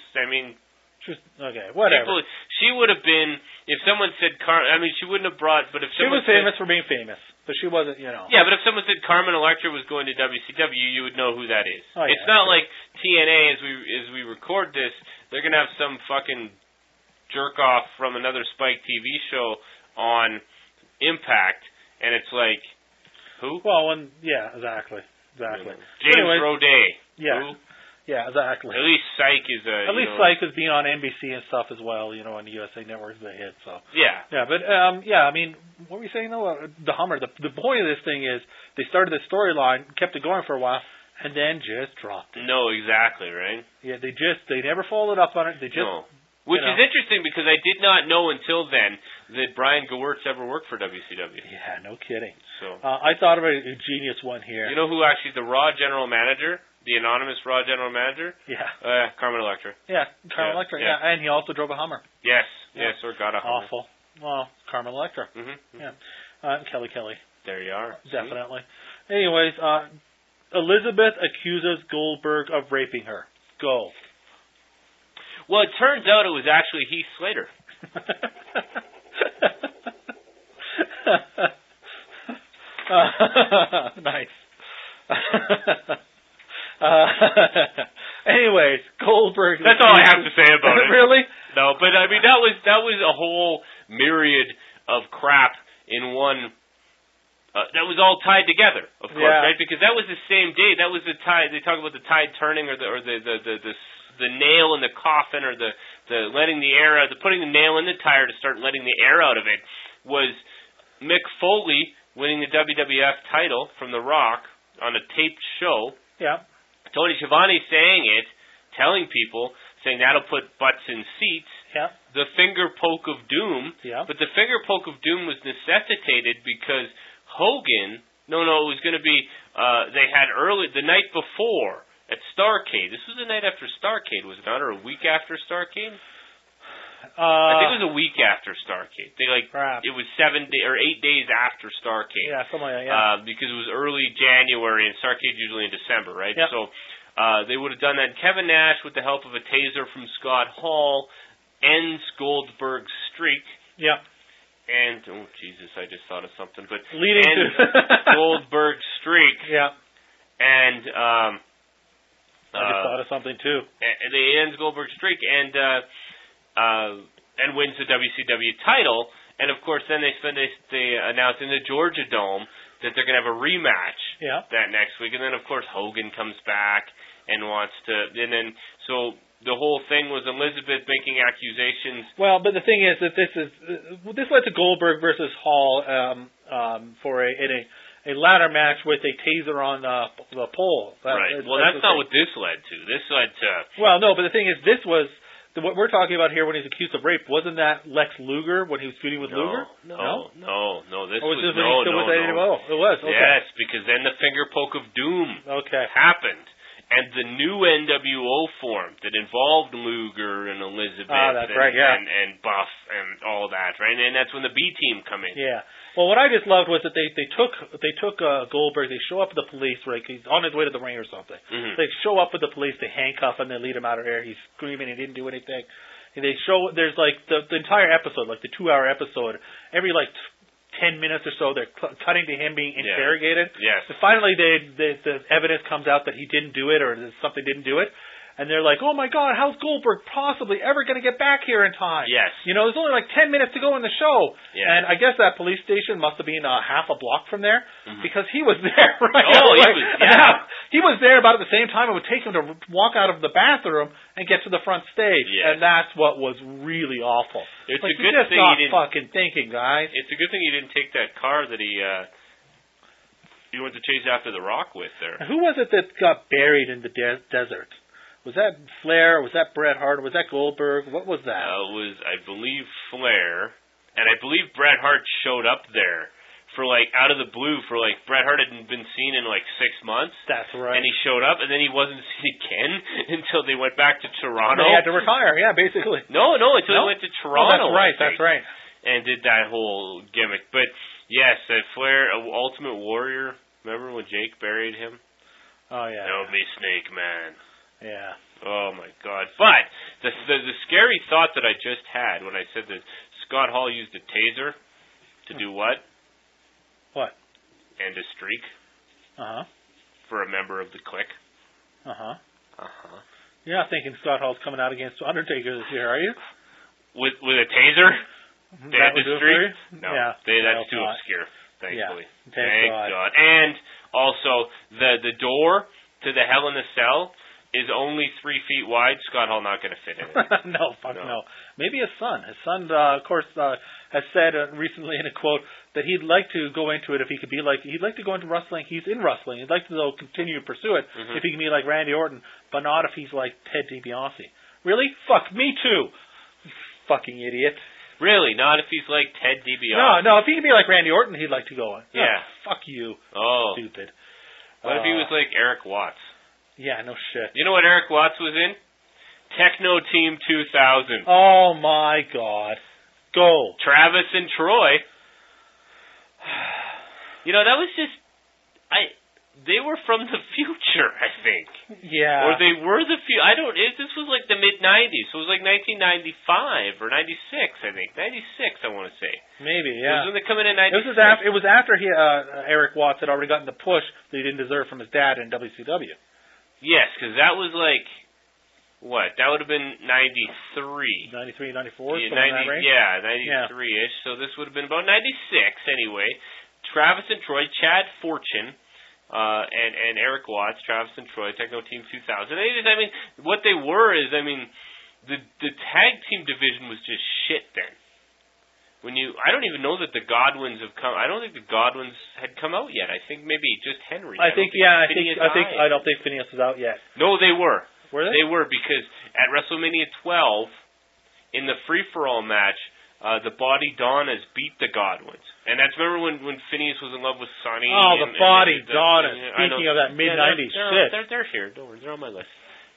okay, whatever. She would have been, if someone said she wouldn't have brought, but if she was famous for being famous. But she wasn't, Yeah, but if someone said Carmen Electra was going to WCW, you would know who that is. Oh, yeah. It's not like TNA as we record this, they're gonna have some fucking jerk off from another Spike TV show on Impact, and it's like, who? Well, exactly. James Roday. Yeah. Who? Yeah, exactly. At least Psych is Psych is being on NBC and stuff as well, on the USA Network as a hit, so. Yeah. Yeah, but, what were you saying though? The Hummer, the point of this thing is, they started the storyline, kept it going for a while, and then just dropped it. No, exactly, right? Yeah, they never followed up on it, Which is interesting because I did not know until then that Brian Gewirtz ever worked for WCW. Yeah, no kidding. So I thought of a genius one here. You know who actually the Raw general manager? The anonymous Raw general manager? Yeah. Carmen Electra. Yeah, Carmen Electra, yeah. And he also drove a Hummer. Yes, or got a Hummer. Awful. Well, Carmen Electra. Mm-hmm. Yeah. Kelly. There you are. Definitely. See? Anyways, Elizabeth accuses Goldberg of raping her. Go. Well, it turns out it was actually Heath Slater. Nice. Anyways, Goldberg. That's all I have to say about it. Really? No, but I mean that was a whole myriad of crap in one. That was all tied together, of course, right? Because that was the same day. That was the tide. They talk about the tide turning, or the nail in the coffin, or the letting the air out, putting the nail in the tire to start letting the air out of it. Was Mick Foley winning the WWF title from The Rock on a taped show. Yeah. Tony Schiavone saying it, telling people, saying that'll put butts in seats. Yeah. The finger poke of doom. Yeah. But the finger poke of doom was necessitated because Hogan, it was going to be, they had the night before at Starrcade. This was the night after Starrcade, was it not? Or a week after Starrcade? I think it was a week after Starrcade. It was 8 days after Starrcade. Yeah, something like that. Yeah. Because it was early January and Starrcade's usually in December, right? Yep. So they would have done that. Kevin Nash, with the help of a taser from Scott Hall, ends Goldberg's streak. Yeah. And Jesus, I just thought of something. But leading ends to Goldberg's streak. Yeah. And I just thought of something too. And they ends Goldberg's streak and wins the WCW title. And of course, then they announce in the Georgia Dome that they're going to have a rematch that next week. And then of course Hogan comes back and wants to. And then so the whole thing was Elizabeth making accusations. Well, but the thing is that this led to Goldberg versus Hall for a ladder match with a taser on the pole. Right. Well, that's not what this led to. This led to. Well, no, but the thing is, this was. What we're talking about here when he's accused of rape, wasn't that Lex Luger when he was feuding with Luger? No. This was no. It was, okay. Yes, because then the finger poke of doom happened. And the new NWO formed that involved Luger and Elizabeth and Buff and all that, right? And that's when the B team come in. Yeah. Well, what I just loved was that they took Goldberg. They show up with the police, like he's on his way to the ring or something. Mm-hmm. They show up with the police. They handcuff him. They lead him out of there. He's screaming. He didn't do anything. And they show there's like the entire episode, like the 2-hour episode. Every 10 minutes or so, they're cutting to him being interrogated. Yes. So finally, the evidence comes out that he didn't do it or that something didn't do it. And they're like, oh, my God, how's Goldberg possibly ever going to get back here in time? Yes. There's only 10 minutes to go in the show. Yes. And I guess that police station must have been half a block from there because he was there, right? Oh, he was there about at the same time it would take him to walk out of the bathroom and get to the front stage. Yes. And that's what was really awful. It's a good you're just thing not he didn't, fucking thinking, guys. It's a good thing he didn't take that car that he went to chase after The Rock with there. Who was it that got buried in the desert? Was that Flair? Was that Bret Hart? Was that Goldberg? What was that? It was, I believe, Flair. And I believe Bret Hart showed up there for out of the blue for Bret Hart hadn't been seen in 6 months. That's right. And he showed up and then he wasn't seen again until they went back to Toronto. They had to retire, basically. No, until they went to Toronto. Oh, that's right. And did that whole gimmick. But yes, Flair, Ultimate Warrior, remember when Jake buried him? Oh yeah. Help me, Snake Man. Yeah. Oh my God! But the scary thought that I just had when I said that Scott Hall used a taser to do what? What? End a streak. For a member of the Clique. You're not thinking Scott Hall's coming out against Undertaker this year, are you? With a taser? They end a streak? No. Yeah. That's too obscure. Thankfully. Yeah. Thank God. And also the door to the Hell in a Cell is only 3 feet wide. Scott Hall not going to fit in it. No. Maybe his son. His son, of course, has said recently in a quote that he'd like to go into it if he could be he'd like to go into wrestling. He's in wrestling. He'd like to continue to pursue it if he can be like Randy Orton, but not if he's like Ted DiBiase. Really? Fuck, me too. Fucking idiot. Really? Not if he's like Ted DiBiase? No, if he can be like Randy Orton, he'd like to go on. Yeah. Fuck you. Oh. Stupid. What if he was like Eric Watts? Yeah, no shit. You know what Eric Watts was in? Techno Team 2000. Oh, my God. Go. Travis and Troy. That was just... They were from the future, I think. Yeah. Or they were the future. This was like the mid-'90s. So it was like 1995 or 96, I think. 96, I want to say. Maybe, yeah. It was when they come in 96. It was after Eric Watts had already gotten the push that he didn't deserve from his dad in WCW. Yes, because that was like what? That would have been 93. 93, 94, Yeah, somewhere in that range? 93-ish. So this would have been about 96 anyway. Travis and Troy, Chad Fortune, and Eric Watts, Travis and Troy, Techno Team 2000. What they were is, the tag team division was just shit then. I don't even know that the Godwins have come. I don't think the Godwins had come out yet. I think maybe just Henry. I don't think Phineas is out yet. No, they were. Were they? They were, because at WrestleMania 12, in the free-for-all match, the Body Donnas beat the Godwins. And that's, remember when Phineas was in love with Sonny? Oh, the Body Donnas. Speaking of that mid-90s shit. They're here. Don't worry. They're on my list.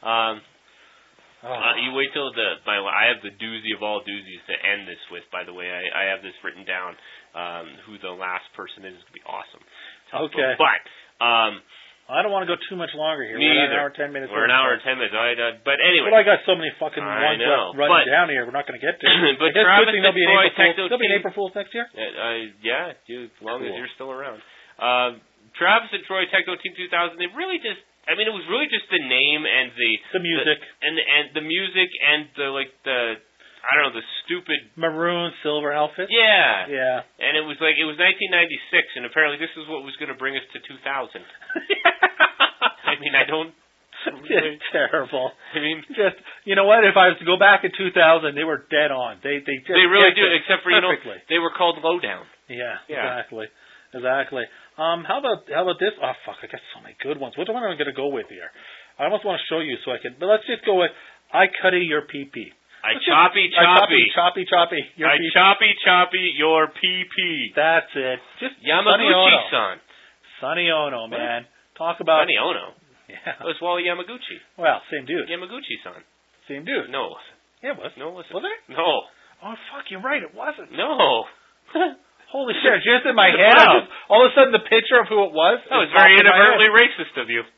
You wait till I have the doozy of all doozies to end this with, by the way. I have this written down, who the last person is. It's going to be awesome. Okay. But, I don't want to go too much longer here. Me We're either. An hour, 10 minutes. We're an hour and 10 minutes. But anyway. But I got so many fucking ones running down here. We're not going to get to. But Travis and Troy, there'll be an April Fool's next year? Yeah, dude, as long as you're still around. Travis and Troy, Techno Team 2000, they really just, it was really just the name and the music. And the music and the stupid maroon silver outfit. Yeah. Yeah. And it was 1996, and apparently this is what was going to bring us to 2000. I don't. It's terrible. Just you know what? If I was to go back in 2000, they were dead on. They really do, except for perfectly. They were called Lowdown. Yeah. Exactly. How about this? Oh fuck! I got so many good ones. Which one am I going to go with here? I almost want to show you so I can. But let's just go with I Cuddy Your PP. Choppy. Your choppy your PP. That's it. Just Yamaguchi-san. Sonny Ono, man. Talk about Sonny Ono. Yeah. It was Wally Yamaguchi. Well, same dude. Yamaguchi-san. Same dude. No. Yeah, it was. No, it wasn't. Was it? No. Oh fuck, you're right. It wasn't. No. Holy shit! Just in my head, all of a sudden the picture of who it was. That was very inadvertently racist of you.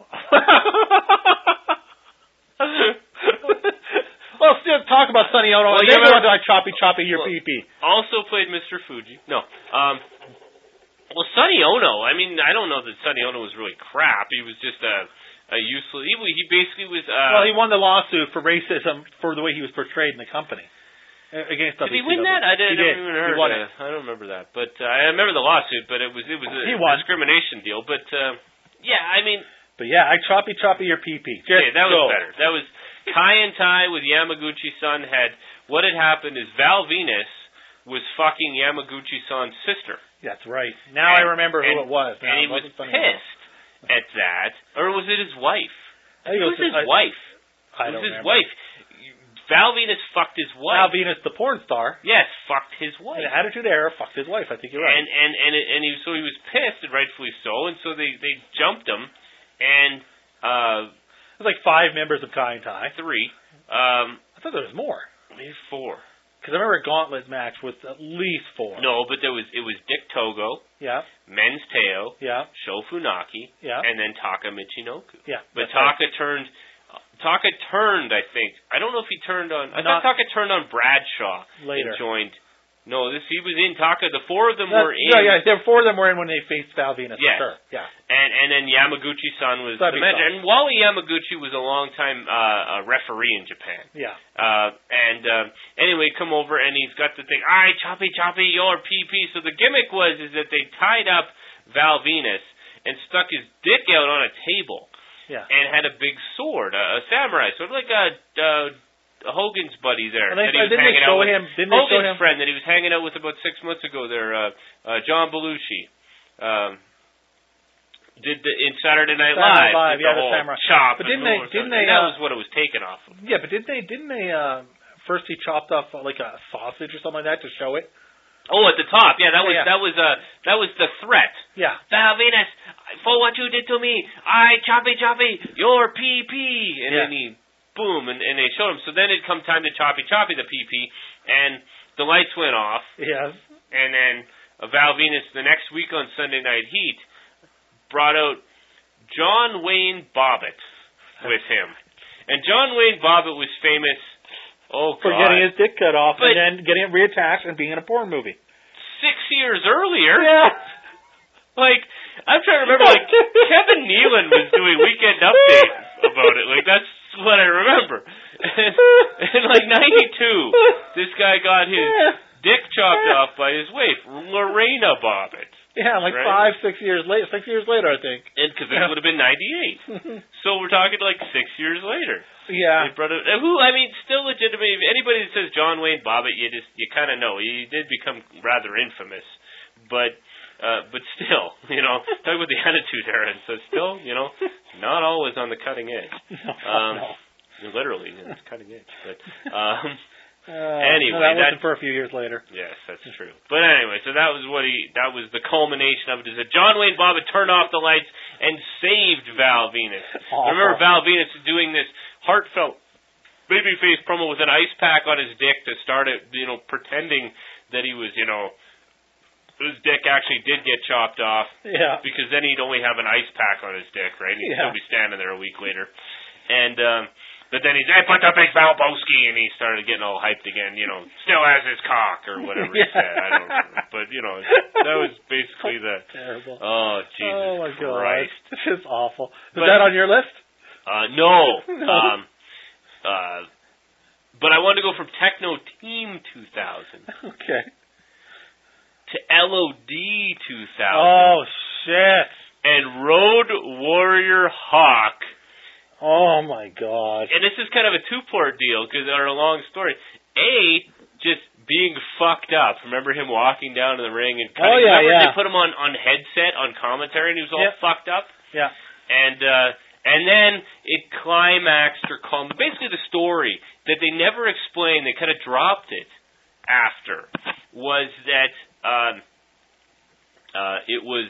Well, still talk about Sonny Ono. Well, and then go on to Choppy your PP. Also played Mr. Fuji. No. Well, Sonny Ono. I don't know that Sonny Ono was really crap. He was just a useless. He basically was. Well, he won the lawsuit for racism for the way he was portrayed in the company. Against Did he win that? I didn't even heard. He won it. I don't remember that, but I remember the lawsuit. But it was a discrimination deal. But But yeah, I choppy your PP. That was better. That was Kai and Tai with Yamaguchi-san had. What had happened is Val Venus was fucking Yamaguchi-san's sister. That's right. Now I remember who it was. And he was pissed at that, or was it his wife? I think it was his wife. I don't remember. It was his wife. Val Venus fucked his wife. Val Venus, the porn star. Yes, fucked his wife. In Attitude Era, fucked his wife. I think you're right. And he was pissed, and rightfully so. And so they jumped him, and it was like 5 members of Kai and Tai. 3. I thought there was more. Maybe 4. Because I remember a gauntlet match with at least 4. No, but it was Dick Togo. Yeah. Men's Teo. Yeah. Sho Funaki. Yeah. And then Taka Michinoku. Yeah. But Taka turned, I think. I don't know if he turned on. I thought Taka turned on Bradshaw later. And joined. No, he was in Taka. The 4 of them were in. Yeah. The 4 of them were in when they faced Val Venus. Yes. Sure. Yeah. And then Yamaguchi-san was the manager. And Wally Yamaguchi was a long-time referee in Japan. Yeah. Anyway, come over and he's got the thing. All right, choppy your PP. So the gimmick was that they tied up Val Venus and stuck his dick out on a table. Yeah. And had a big sword, a samurai sword, like Hogan's buddy there. Well, that he was hanging out with. Hogan's friend that he was hanging out with about 6 months ago there, John Belushi. Did in Saturday Night Live, the samurai chop. But didn't they? That was what it was taken off of. Yeah, but didn't they? First he chopped off like a sausage or something like that to show it. Oh, at the top, that was the threat. Yeah. Val Venus, for what you did to me, I choppy your PP, and then he boom, and they showed him. So then it come time to choppy the PP, and the lights went off. Yes. And then Val Venus the next week on Sunday Night Heat brought out John Wayne Bobbitt with him, and John Wayne Bobbitt was famous. For getting his dick cut off and then getting it reattached and being in a porn movie. 6 years earlier. Yeah. I'm trying to remember, Kevin Nealon was doing Weekend Updates about it. That's what I remember. in like 92, this guy got his dick chopped off by his wife, Lorena Bobbitt. Yeah, like right? 6 years later, I think. And because it would have been 98. So we're talking like 6 years later. Yeah. Still legitimate. If anybody that says John Wayne Bobbitt, you kind of know. He did become rather infamous. But still, talk about the Attitude Era. And so still, not always on the cutting edge. No. Literally, it's cutting edge. But anyway, that wasn't for a few years later. Yes, that's true. But anyway, so that was the culmination of it. Is that John Wayne Bobbitt turned off the lights and saved Val Venus. Awful. Remember Val Venus doing this heartfelt babyface promo with an ice pack on his dick to start it, pretending that he was, his dick actually did get chopped off. Yeah. Because then he'd only have an ice pack on his dick, right? And he'd still be standing there a week later. And but then he's, put the big Valboski, and he started getting all hyped again, still has his cock, or whatever he said. I don't know. But, that was basically the... Terrible. Oh, Jesus my God. Christ. This is awful. Is that on your list? No. But I wanted to go from Techno Team 2000. Okay. To LOD 2000. Oh, shit. And Road Warrior Hawk. Oh, my God. And this is kind of a two-part deal, because they're a long story. Just being fucked up. Remember him walking down to the ring and cutting? Remember they put him on headset, on commentary, and he was all fucked up? Yeah. And then it climaxed or calmed. Basically the story that they never explained, they kind of dropped it after, was that it was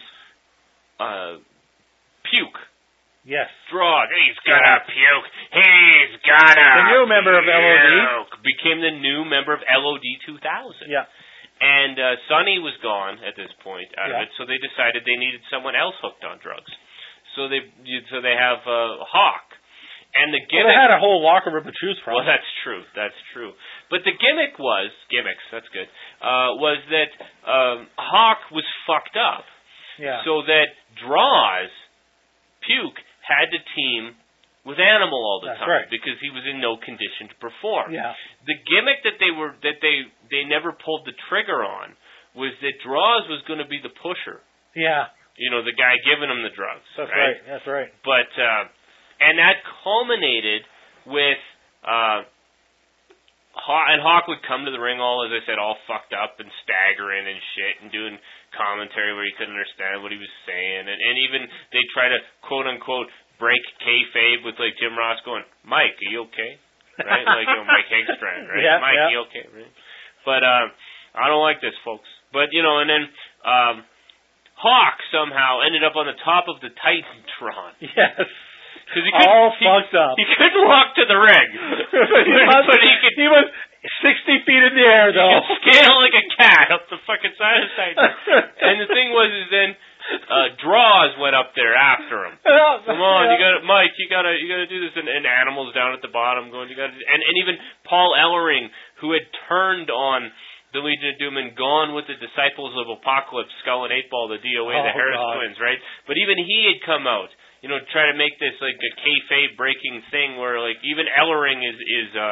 puke. Yes. Drug. He's gonna puke. He's gonna The new member of LOD. Became the new member of LOD 2000. Yeah. And Sonny was gone at this point out of Yeah. it, so they decided they needed someone else hooked on drugs. So they have Hawk. And the gimmick... Well, they had a whole locker room to choose from. Well, that's true. But the gimmick was... Gimmicks, that's good. Was that Hawk was fucked up. Yeah. So that Draws, Puke, had to team with Animal all the That's time right. because he was in no condition to perform. Yeah. The gimmick that they never pulled the trigger on was that Draws was going to be the pusher. Yeah. The guy giving him the drugs. That's right. That's right. But and that culminated with Hawk would come to the ring all, as I said, all fucked up and staggering and shit and doing commentary where he couldn't understand what he was saying, and even they try to quote unquote break kayfabe with like Jim Ross going, Mike, are you okay? Right? Like Mike Hegstrand, right? Yeah, Mike, yeah. you okay? Right? But I don't like this, folks. But and then Hawk somehow ended up on the top of the Titantron. Yes. Because fucked up. He couldn't walk to the ring. But he was 60 feet in the air, though. He could scale like a cat up the fucking side of the Titan. And the thing was, is then Draws went up there after him. Come on, Mike, you gotta do this. And Animals down at the bottom going, and even Paul Ellering, who had turned on the Legion of Doom and gone with the Disciples of Apocalypse, Skull and 8-Ball, the DOA, the Harris twins, right? But even he had come out, try to make this like a kayfabe breaking thing where like even Ellering is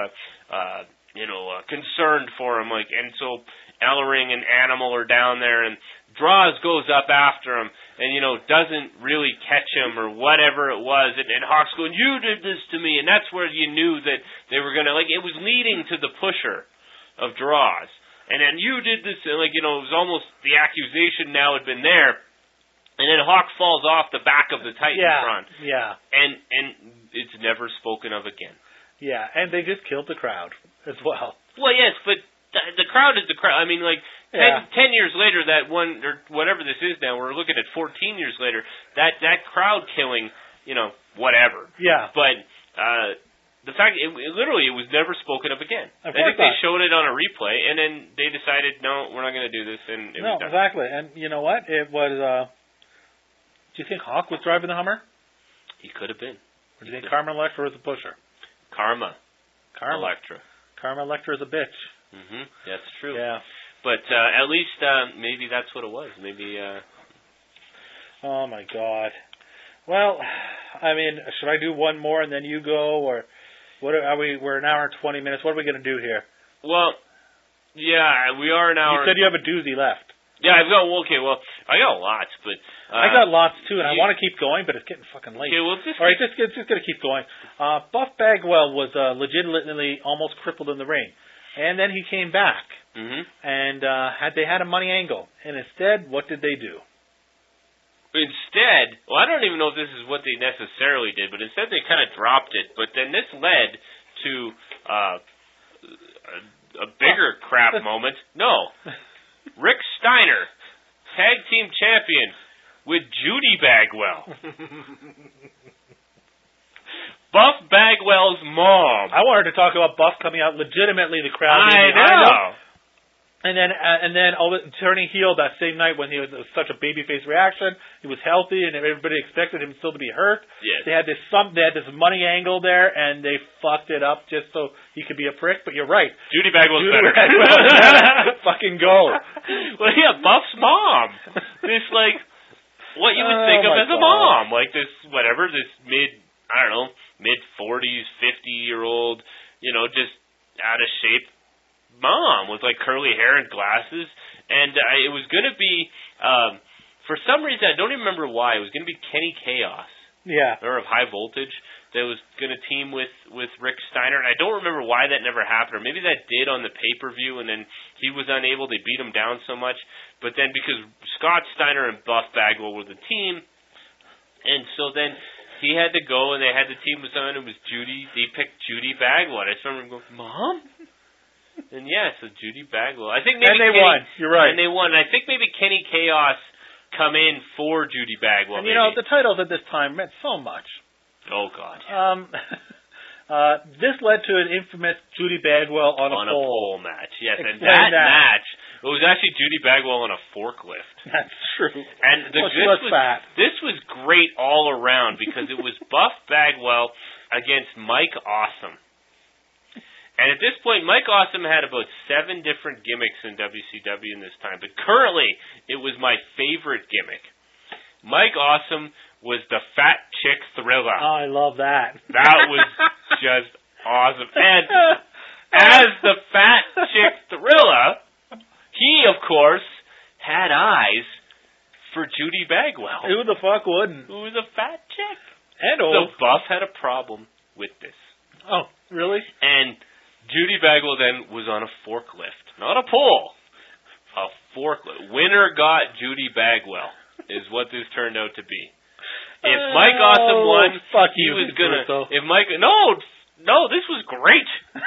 concerned for him, like, and so Ellering and Animal are down there, and Draws goes up after him, and doesn't really catch him or whatever it was, and Hawk's going, you did this to me, and that's where you knew that they were gonna, like, it was leading to the pusher of Draws, and then you did this, and like, it was almost the accusation now had been there, and then Hawk falls off the back of the Titantron. Yeah. And it's never spoken of again. Yeah, and they just killed the crowd as well. Well, yes, but the crowd is the crowd. I mean, like, 10 yeyears later, that one, or whatever this is now, we're looking at 14 years later, that crowd killing, whatever. Yeah. But the fact, it was never spoken of again. I think they showed it on a replay, and then they decided, no, we're not going to do this, and it was done. Exactly. And you know what? It was, do you think Hawk was driving the Hummer? He could have been. Or do you think Carmen Electra was the pusher? Karma Electra. Carmen Electra is a bitch. Mm-hmm. That's true. Yeah. But at least maybe that's what it was. Maybe. Oh my God. Well, I mean, should I do one more and then you go, or What are we? We're an hour and 20 minutes. What are we going to do here? Well, yeah, we are an hour. You said you have a doozy left. Yeah, I got lots, but I got lots too, and I want to keep going, but it's getting fucking late. Okay, well, all right, just gonna keep going. Buff Bagwell was legitimately almost crippled in the ring, and then he came back, and they had a money angle, and instead, what did they do? Instead, well, I don't even know if this is what they necessarily did, but instead they kind of dropped it. But then this led to a bigger crap moment. No. Rick Steiner, tag team champion with Judy Bagwell. Buff Bagwell's mom. I wanted to talk about Buff coming out legitimately. The crowd. I know. And then turning heel that same night when he was such a babyface reaction. He was healthy, and everybody expected him still to be hurt. Yes. They had this money angle there, and they fucked it up just so he could be a prick. But you're right. Judy Bagwell's better. Fucking go. Well, yeah, Buff's mom. This what you would think of as a mom, like this mid 40s, 50-year-old, just out of shape mom with curly hair and glasses, and it was going to be for some reason, I don't even remember why, it was going to be Kenny Chaos, or of High Voltage, that was going to team with Rick Steiner, and I don't remember why that never happened, or maybe that did on the pay-per-view, and then he was unable, they beat him down so much, but then because Scott Steiner and Buff Bagwell were the team, and so then he had to go, and they had to team with someone who was Judy, they picked Judy Bagwell, and I just remember him going, Mom? And so Judy Bagwell. I think maybe and they won. You're right. And they won. I think maybe Kenny Chaos come in for Judy Bagwell. And the titles at this time meant so much. Oh God. This led to an infamous Judy Bagwell on a pole match. Yes, Explain and that match, it was actually Judy Bagwell on a forklift. That's true. And this was great all around because it was Buff Bagwell against Mike Awesome. And at this point, Mike Awesome had about 7 different gimmicks in WCW in this time. But currently, it was my favorite gimmick. Mike Awesome was the Fat Chick Thriller. Oh, I love that. That was just awesome. And as the Fat Chick Thriller, he, of course, had eyes for Judy Bagwell. Who the fuck wouldn't? Who was a fat chick. And old. So Buff had a problem with this. Oh, really? And Judy Bagwell then was on a forklift. Not a pole. A forklift. Winner got Judy Bagwell is what this turned out to be. If Mike Awesome won, he was gonna... No, this was great.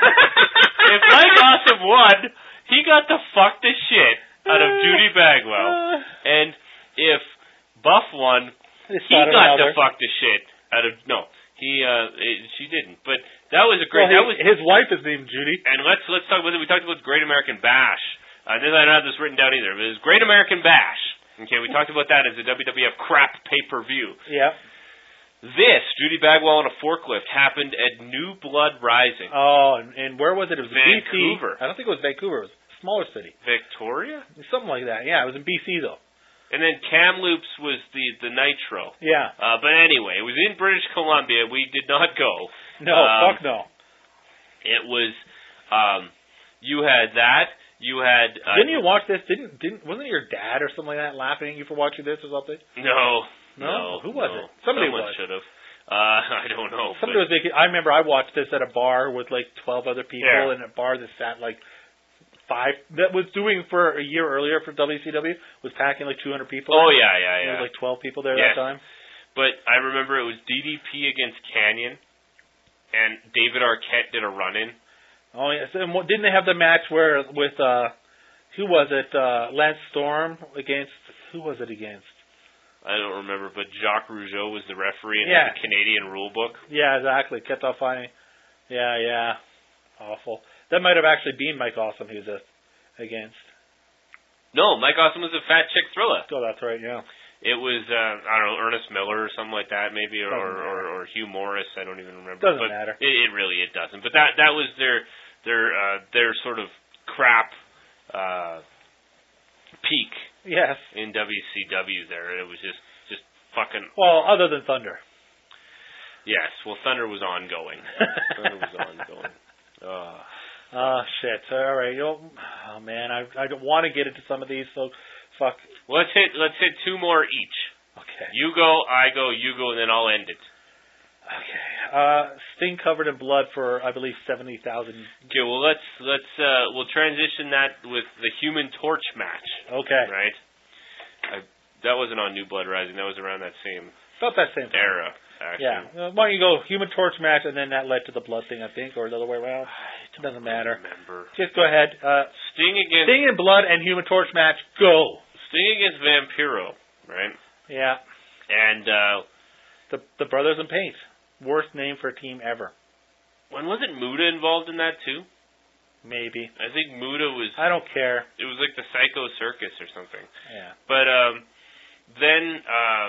If Mike Awesome won, he got to fuck the shit out of Judy Bagwell. And if Buff won, he got to fuck the shit out of... No, she didn't. But that was a great... his wife is named Judy. And let's talk about it. We talked about Great American Bash. I don't have this written down either. But it was Great American Bash. Okay, we talked about that as a WWF crap pay-per-view. Yeah. This, Judy Bagwell on a forklift, happened at New Blood Rising. Oh, and where was it? It was Vancouver. BC. I don't think it was Vancouver. It was a smaller city. Victoria? Something like that. Yeah, it was in BC, though. And then Kamloops was the Nitro. Yeah. But anyway, it was in British Columbia. We did not go. No, fuck no. It was, you had that. You had... didn't you watch this? Wasn't it your dad or something like that laughing at you for watching this or something? No. Who was it? Somebody should have. I don't know. Somebody was making... I remember I watched this at a bar with 12 other people in a bar that sat 5... That was doing for a year earlier for WCW, was packing 200 people. Oh, yeah. There was 12 people there that time. But I remember it was DDP against Canyon, and David Arquette did a run-in. Oh, yes. And didn't they have the match with who was it? Lance Storm against... Who was it against? I don't remember, but Jacques Rougeau was the referee and had the Canadian rule book. Yeah, exactly. Kept on fighting. Yeah. Awful. That might have actually been Mike Awesome he was against. No, Mike Awesome was a Fat Chick Thriller. Oh, that's right, yeah. It was, I don't know, Ernest Miller or something like that, maybe, or Hugh Morris. I don't even remember. Doesn't matter. It really doesn't. But that was their sort of crap peak. Yes. In WCW there. It was just fucking... Well, other than Thunder. Yes, well, Thunder was ongoing. Thunder was ongoing. Shit. All right. Oh man, I don't want to get into some of these. So, fuck. Let's hit 2 more each. Okay. You go, I go, you go, and then I'll end it. Okay. Sting covered in blood for, I believe, 70,000. Okay. Well, we'll transition that with the Human Torch match. Okay. Right. That wasn't on New Blood Rising. That was around that same about that same time. era. Actually. Yeah. Why don't you go Human Torch match, and then that led to the blood thing, I think, or the other way around. It doesn't matter. Remember. Just go ahead. Sting and blood and Human Torch match. Go. Sting against Vampiro, right? Yeah. And the Brothers in Paint. Worst name for a team ever. When wasn't Muda involved in that too? Maybe. I think Muda was. I don't care. It was like the Psycho Circus or something. Yeah. But then.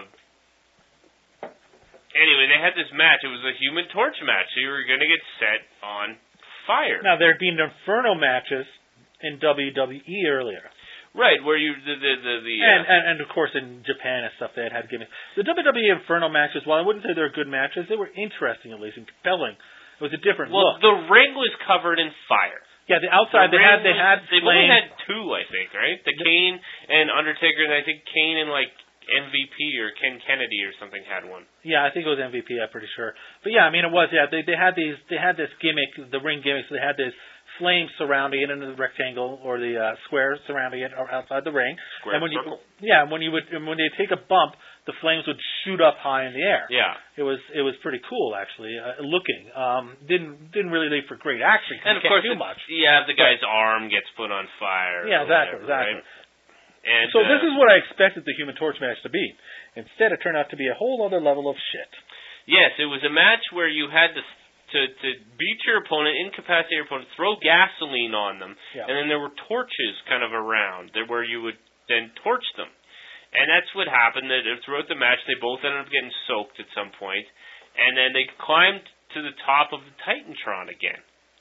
Anyway, they had this match. It was a Human Torch match. So you were going to get set on fire. Now, there had been Inferno matches in WWE earlier. Right, where you and of course in Japan and stuff they had given the WWE Inferno matches. While I wouldn't say they were good matches, they were interesting at least and compelling. It was a different look. The ring was covered in fire. Yeah, the outside they had they only had 2, I think, right? The Kane and Undertaker, and I think Kane and like MVP or Ken Kennedy or something had one. Yeah, I think it was MVP. I'm pretty sure. But yeah, I mean it was. Yeah, they had this gimmick, the ring gimmick. So they had this flame surrounding it in the rectangle or the square surrounding it or outside the ring. Square and when circle. when they take a bump, the flames would shoot up high in the air. Yeah, it was pretty cool actually looking. Didn't really leave for great action. And of course, too much. Yeah, the guy's arm gets put on fire. Yeah, exactly. Right? And, so this is what I expected the Human Torch match to be. Instead, it turned out to be a whole other level of shit. Yes, it was a match where you had to beat your opponent, incapacitate your opponent, throw gasoline on them, and then there were torches kind of around where you would then torch them. And that's what happened. That throughout the match, they both ended up getting soaked at some point, and then they climbed to the top of the Titantron again.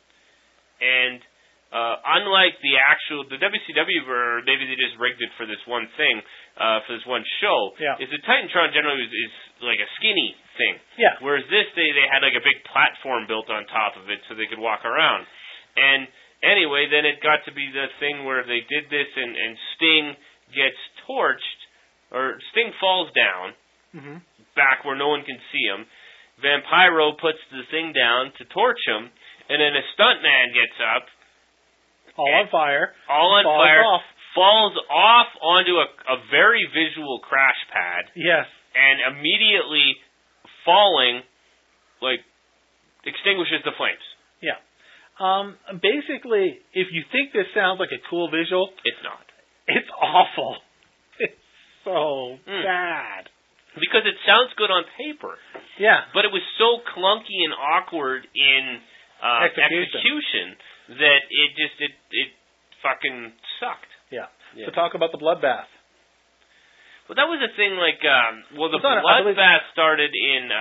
And unlike the WCW, or maybe they just rigged it for this one thing, for this one show, is the Titantron generally is like a skinny thing. Yeah. Whereas this, they had like a big platform built on top of it so they could walk around. And anyway, then it got to be the thing where they did this and Sting gets torched, or Sting falls down back where no one can see him. Vampiro puts the thing down to torch him, and then a stuntman gets up, all on fire, falls off onto a very visual crash pad. Yes. And immediately falling, like, extinguishes the flames. Yeah. Basically, if you think this sounds like a cool visual, it's not. It's awful. It's so bad. Because it sounds good on paper. Yeah. But it was so clunky and awkward in execution that it fucking sucked. Yeah. So talk about the bloodbath. Well, that was a thing. Like, the bloodbath started in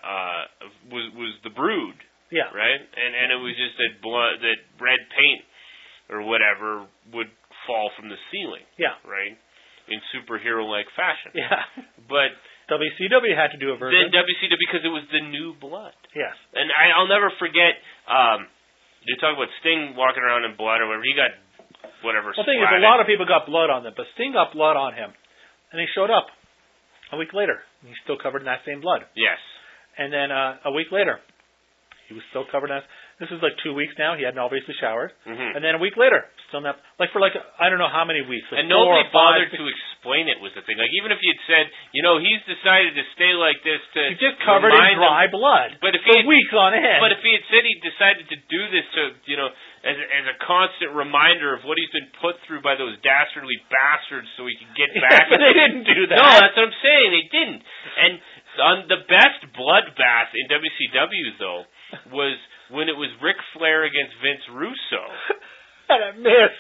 was the Brood. Yeah. Right. And it was just that red paint or whatever would fall from the ceiling. Yeah. Right. In superhero-like fashion. Yeah. But WCW had to do a version. Then WCW, because it was the new blood. Yes. And I'll never forget. You talk about Sting walking around in blood or whatever. He got whatever. The thing is, a lot of people got blood on them, but Sting got blood on him, and he showed up a week later. And he's still covered in that same blood. Yes. And then a week later, he was still covered in that. This is like 2 weeks now. He hadn't obviously showered. And then a week later, still not. Like for I don't know how many weeks. And nobody bothered to explain it was the thing. Like even if you'd said, he's decided to stay like this to. He's just covered in dry blood. But if for weeks on end. But if he had said he decided to do this to, as a constant reminder of what he's been put through by those dastardly bastards, so he could get back. But they didn't do that. No, that's what I'm saying. They didn't. And on the best bloodbath in WCW though was when it was Ric Flair against Vince Russo. And it missed.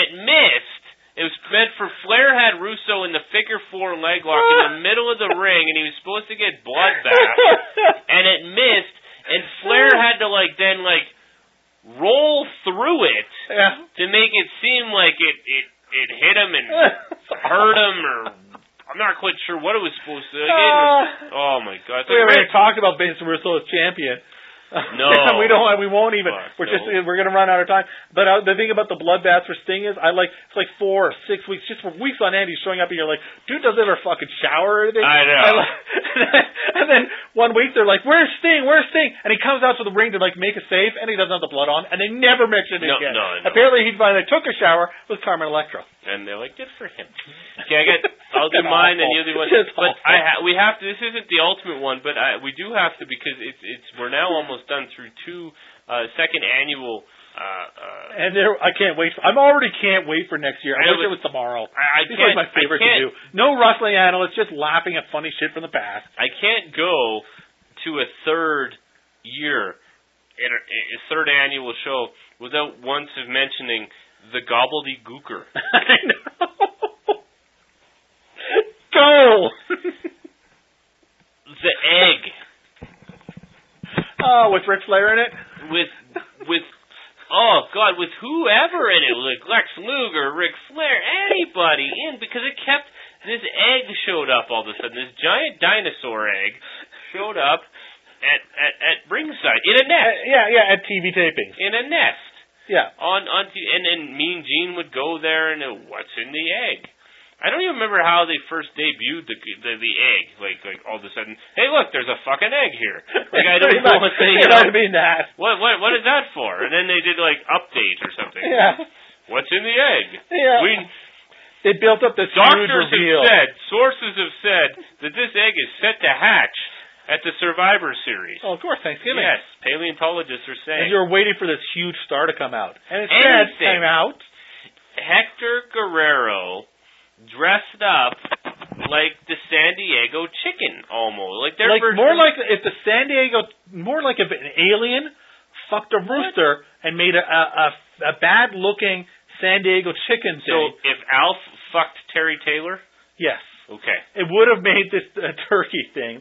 It was meant for Flair had Russo in the figure 4 leg lock in the middle of the ring, and he was supposed to get bloodbath, and it missed, and Flair had to roll through it to make it seem like it hit him and hurt him or I'm not quite sure what it was supposed to. Oh my God! We already talked about Vince Russo as champion. No, we won't even. We're going to run out of time. But the thing about the bloodbaths for Sting is, it's like 4 or 6 weeks, just for weeks on end. He's showing up, and you're like, dude doesn't ever fucking shower or anything. I know. And then 1 week they're like, where's Sting? Where's Sting? And he comes out to the ring to like make a save, and he doesn't have the blood on, and they never mention it again. No. Apparently he finally took a shower with Carmen Electra. And they're like, good for him. Okay, I'll do mine, and you'll do one. But we have to. This isn't the ultimate one, but we do have to, because we're now almost done through 2 second annual. And I can't wait. I already can't wait for next year. I wish it was tomorrow. It's like my favorite to do. No wrestling analysts, just laughing at funny shit from the past. I can't go to a third year, a third annual show, without once of mentioning the gobbledygooker. I know. Go! The egg. Oh, with Ric Flair in it? With oh God, with whoever in it, like Lex Luger, Ric Flair, anybody in, because this egg showed up all of a sudden. This giant dinosaur egg showed up at ringside in a nest. Yeah, at TV tapings. In a nest. Yeah. And then Mean Gene would go there and what's in the egg? I don't even remember how they first debuted the egg. Like all of a sudden, hey, look, there's a fucking egg here. Like I don't know what they. What is that for? And then they did like update or something. Yeah. What's in the egg? Yeah. They built up this huge reveal. Sources have said that this egg is set to hatch at the Survivor Series. Oh, of course, Thanksgiving. Yes, paleontologists are saying. And you're waiting for this huge star to come out, and it came out. Hector Guerrero dressed up like the San Diego chicken, almost like their version. More like if an alien fucked a rooster and made a bad looking San Diego chicken thing. So if Alf fucked Terry Taylor, yes, okay, it would have made this a turkey thing.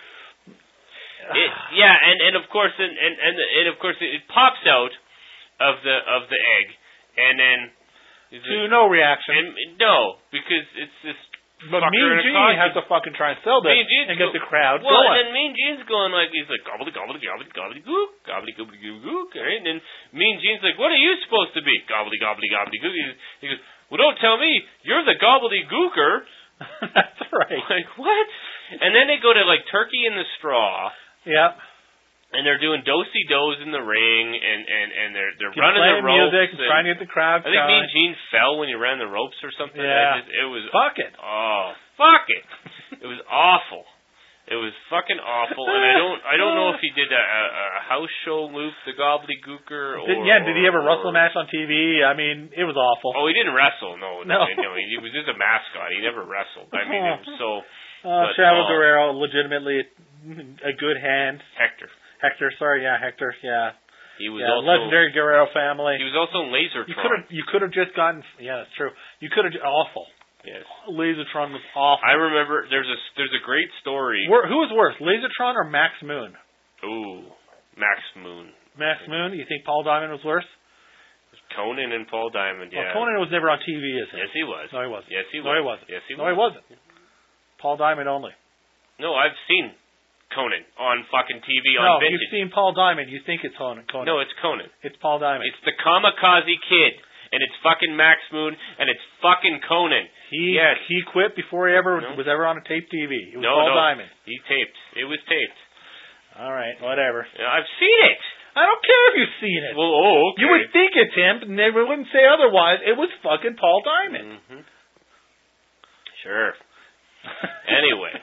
And of course, and of course, it pops out of the egg, and then. To no reaction. No, because it's this. But Mean Gene has to fucking try and sell this and get the crowd going. Well, and then Mean Gene's going he's like gobbly gobbly gobbly gobbly gook, gobbly gobbly gook, right? And then Mean Gene's like, what are you supposed to be? Gobbly gobbly gobbly gook. He goes, well, don't tell me you're the gobbledygooker. That's right. Like what? And then they go to like Turkey in the Straw. Yeah. And they're doing do-si-dos in the ring, and they're running the ropes. Music, and trying to get the crowd. I think Mean Gene fell when he ran the ropes or something. Yeah. It was. Fuck it. Oh, fuck it. It was awful. It was fucking awful, and I don't know if he did a house show loop, the gobbledygooker. Did he ever wrestle a match on TV? I mean, it was awful. Oh, he didn't wrestle. No. He was just a mascot. He never wrestled. I mean, it was so. Chavo Guerrero, legitimately a good hand. Hector, yeah. He was also legendary Guerrero family. He was also in Lasertron. You could have just gotten. Yeah, that's true. You could have awful. Yes. Lasertron was awful. I remember there's a great story. Who was worse, Lasertron or Max Moon? Ooh, Max Moon. Max Moon. You think Paul Diamond was worse? Conan and Paul Diamond. Yeah. Well, Conan was never on TV, is he? Yes, he was. No, he wasn't. Yes, he was. No, he wasn't. Yes, he was. No, he wasn't. Paul Diamond only. No, I've seen Conan on fucking TV on Vintage. No, you've seen Paul Diamond. You think it's Conan. No, it's Conan. It's Paul Diamond. It's the Kamikaze Kid, and it's fucking Max Moon, and it's fucking Conan. He quit before he was ever on a tape TV. It was Paul Diamond. He taped. It was taped. All right, whatever. I've seen it. I don't care if you've seen it. Well, okay. You would think it's him, and they wouldn't say otherwise. It was fucking Paul Diamond. Mm-hmm. Sure. Anyway.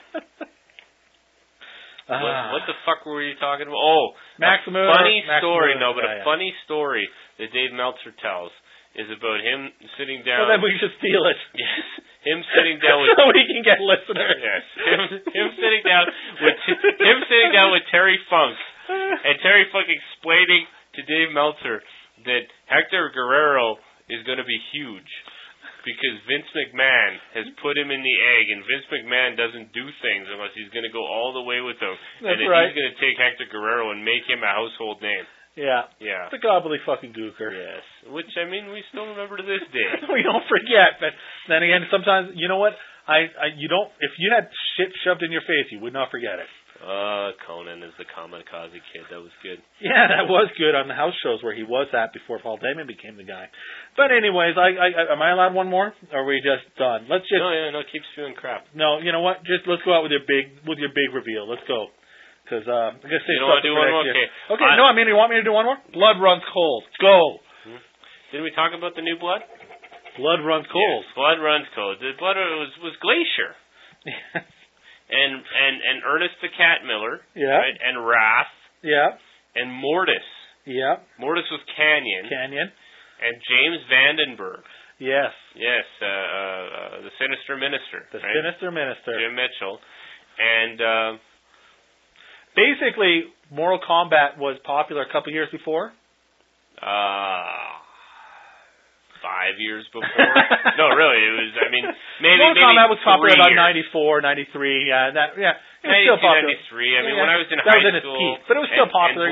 What the fuck were you talking about? Oh, Maximum. Funny story story that Dave Meltzer tells is about him sitting down. Well, then we should steal it. Yes, him sitting down with. So we can get listeners. Yes, him sitting down with Terry Funk, and Terry Funk explaining to Dave Meltzer that Hector Guerrero is going to be huge. Because Vince McMahon has put him in the egg, and Vince McMahon doesn't do things unless he's going to go all the way with them. That's and then right. He's going to take Hector Guerrero and make him a household name. Yeah. Yeah. The gobbledygooker. Yes. Which, I mean, we still remember to this day. We don't forget. But then again, sometimes, you know what? You don't. If you had shit shoved in your face, you would not forget it. Conan is the kamikaze kid. That was good. Yeah, that was good on the house shows where he was at before Paul Damon became the guy. But anyways, am I allowed one more? Or are we just done? Let's just. No, keep spewing crap. No, you know what? Just let's go out with your big reveal. Let's go. Because I'm gonna say you don't want to do one more. Okay. No, I mean, you want me to do one more? Blood Runs Cold. Go. Did we talk about the new Blood? Blood Runs Cold. Yes, Blood Runs Cold. The Blood was Glacier. And Ernest the Cat Miller. Yeah. Right? And Wrath. Yeah. And Mortis. Yeah. Mortis was Canyon. And James Vandenberg. Yes. Yes. The Sinister Minister. The Sinister Minister. Jim Mitchell. And basically, Mortal Kombat was popular a couple years before. 5 years before. No, really, it was. I mean, maybe Mortal Kombat was popular about years. 94, 93. Yeah, it was 92, still popular. 93. I mean, when I was in that high was in its school, peak, but it was still popular.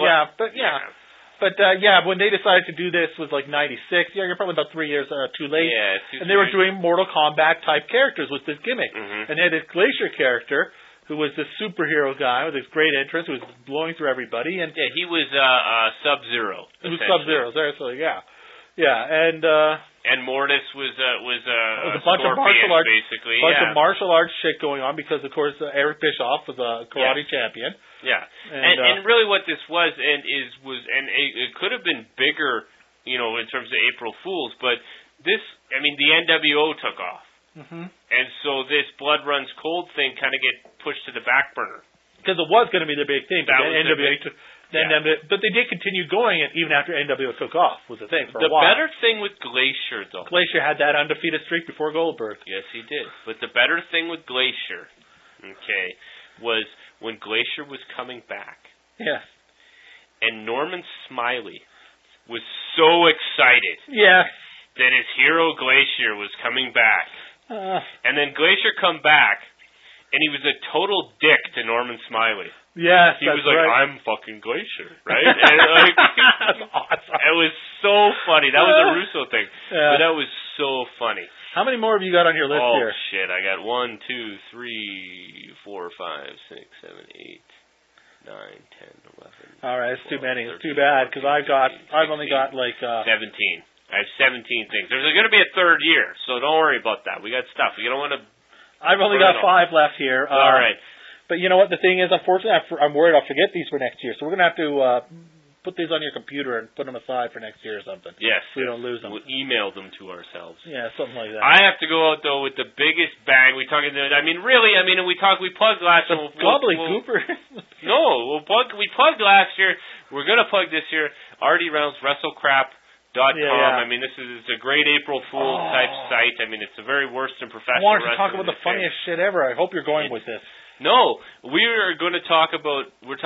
When they decided to do this was like 96. Yeah, you're probably about 3 years too late. Yeah, and they were doing Mortal Kombat type characters with this gimmick, Mm-hmm. and they had this Glacier character who was this superhero guy with this great entrance, who was blowing through everybody. And yeah, he was Sub-Zero. He was Sub-Zero. So yeah, and Mortis was a bunch of martial arts, basically. Of martial arts shit going on because, of course, Eric Bischoff was a karate champion. Yeah, and really what this was and it could have been bigger, in terms of April Fools, but this, I mean, the NWO took off, and so this Blood Runs Cold thing kind of get pushed to the back burner because it was going to be the big thing. But NWO took. But they did continue going even after NWO took off, was the thing, for a while. The better thing with Glacier, though. Glacier had that undefeated streak before Goldberg. Yes, he did. But the better thing with Glacier, was when Glacier was coming back. Yes. And Norman Smiley was so excited. Yes. That his hero Glacier was coming back. And then Glacier come back, and he was a total dick to Norman Smiley. Yes, he was like, right. I'm fucking Glacier, right? And that's awesome. It was so funny. That was a Russo thing, but that was so funny. How many more have you got on your list here? Oh shit! I got 1, 2, 3, 4, 5, 6, 7, 8, 9, 10, 11. All right, it's 12, too many. 13, It's too bad because I've 16, only got like 17. I have 17 things. There's going to be a third year, so don't worry about that. We got stuff. We don't want to. I've only got 5 left here. All right. But you know what? The thing is, unfortunately, I'm worried I'll forget these for next year. So we're going to have to put these on your computer and put them aside for next year or something. Yes. So we don't lose them. We'll email them to ourselves. Yeah, something like that. I have to go out, though, with the biggest bang. We plugged last year. Gobbledygooper? No, we plugged last year. We're going to plug this year. Artie Reynolds, WrestleCrap.com. Yeah. I mean, it's a great April Fool type site. I mean, it's the very worst in professional I wanted wrestling. to talk about the funniest shit ever. I hope you're going with this. No, we're talking about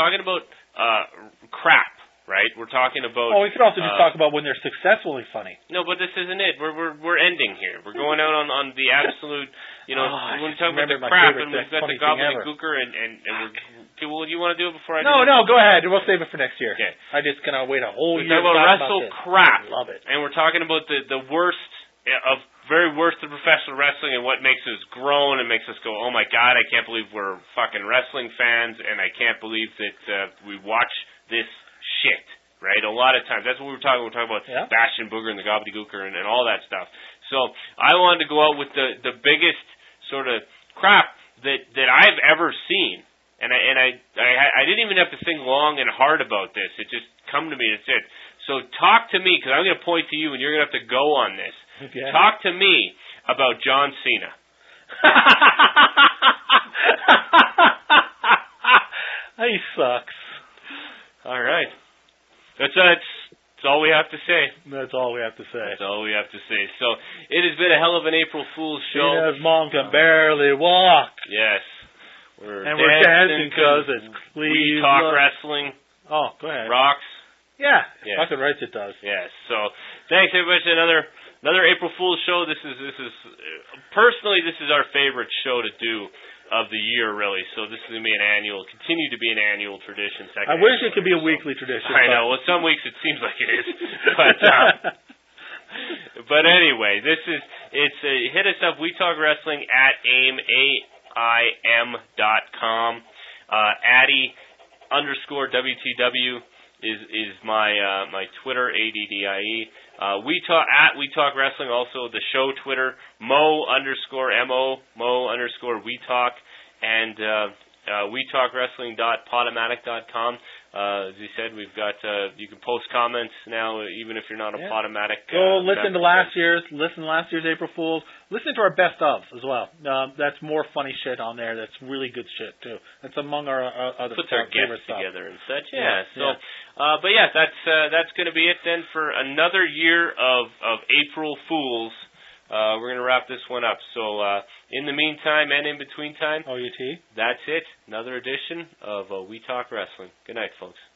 crap, right? We're talking about. Oh, we could also just talk about when they're successfully funny. No, but this isn't it. We're ending here. We're going out on the absolute. When we talk about the crap, and we've got the gobbledygooker, and we're. Okay, well, you want to do it before I? No, go ahead. We'll save it for next year. Okay. I just cannot wait a whole year. We're talking about wrestle crap. Love it. And we're talking about the worst of. Very worst of professional wrestling and what makes us groan and makes us go, oh my God, I can't believe we're fucking wrestling fans and I can't believe that we watch this shit, right? A lot of times. That's what we're talking about Bash and Booger and the Gobbledygooker and all that stuff. So I wanted to go out with the biggest sort of crap that I've ever seen. And I didn't even have to think long and hard about this. It just come to me and said, so talk to me, because I'm going to point to you and you're going to have to go on this. Okay. Talk to me about John Cena. He sucks. All right. That's all we have to say. That's all we have to say. That's all we have to say. So it has been a hell of an April Fool's show. Cena's mom can barely walk. Yes. We're dancing because it's We talk wrestling. Oh, go ahead. Rocks. Yeah. Yes. Fucking right it does. Yes. So thanks everybody to another April Fool's show. This is personally this is our favorite show to do of the year, really. So this is going to be continue to be an annual tradition. I wish it could be a weekly tradition. I know. Well, some weeks it seems like it is, but anyway, this is It's hit us up, We Talk Wrestling at AIM.com. Addy_WTW is my Twitter, ADDIE. We Talk Wrestling, also the show Twitter, Mo_We Talk, and WeTalkWrestling.Podomatic.com. As you said, we've got you can post comments now, even if you're not a Podomatic. Go listen to last year's April Fools. Listen to our best ofs as well. That's more funny shit on there. That's really good shit too. That's among our other Put their favorite guests stuff together and such. But that's going to be it then for another year of April Fools. We're going to wrap this one up. So in the meantime and in between time, OUT. that's it. Another edition of We Talk Wrestling. Good night, folks.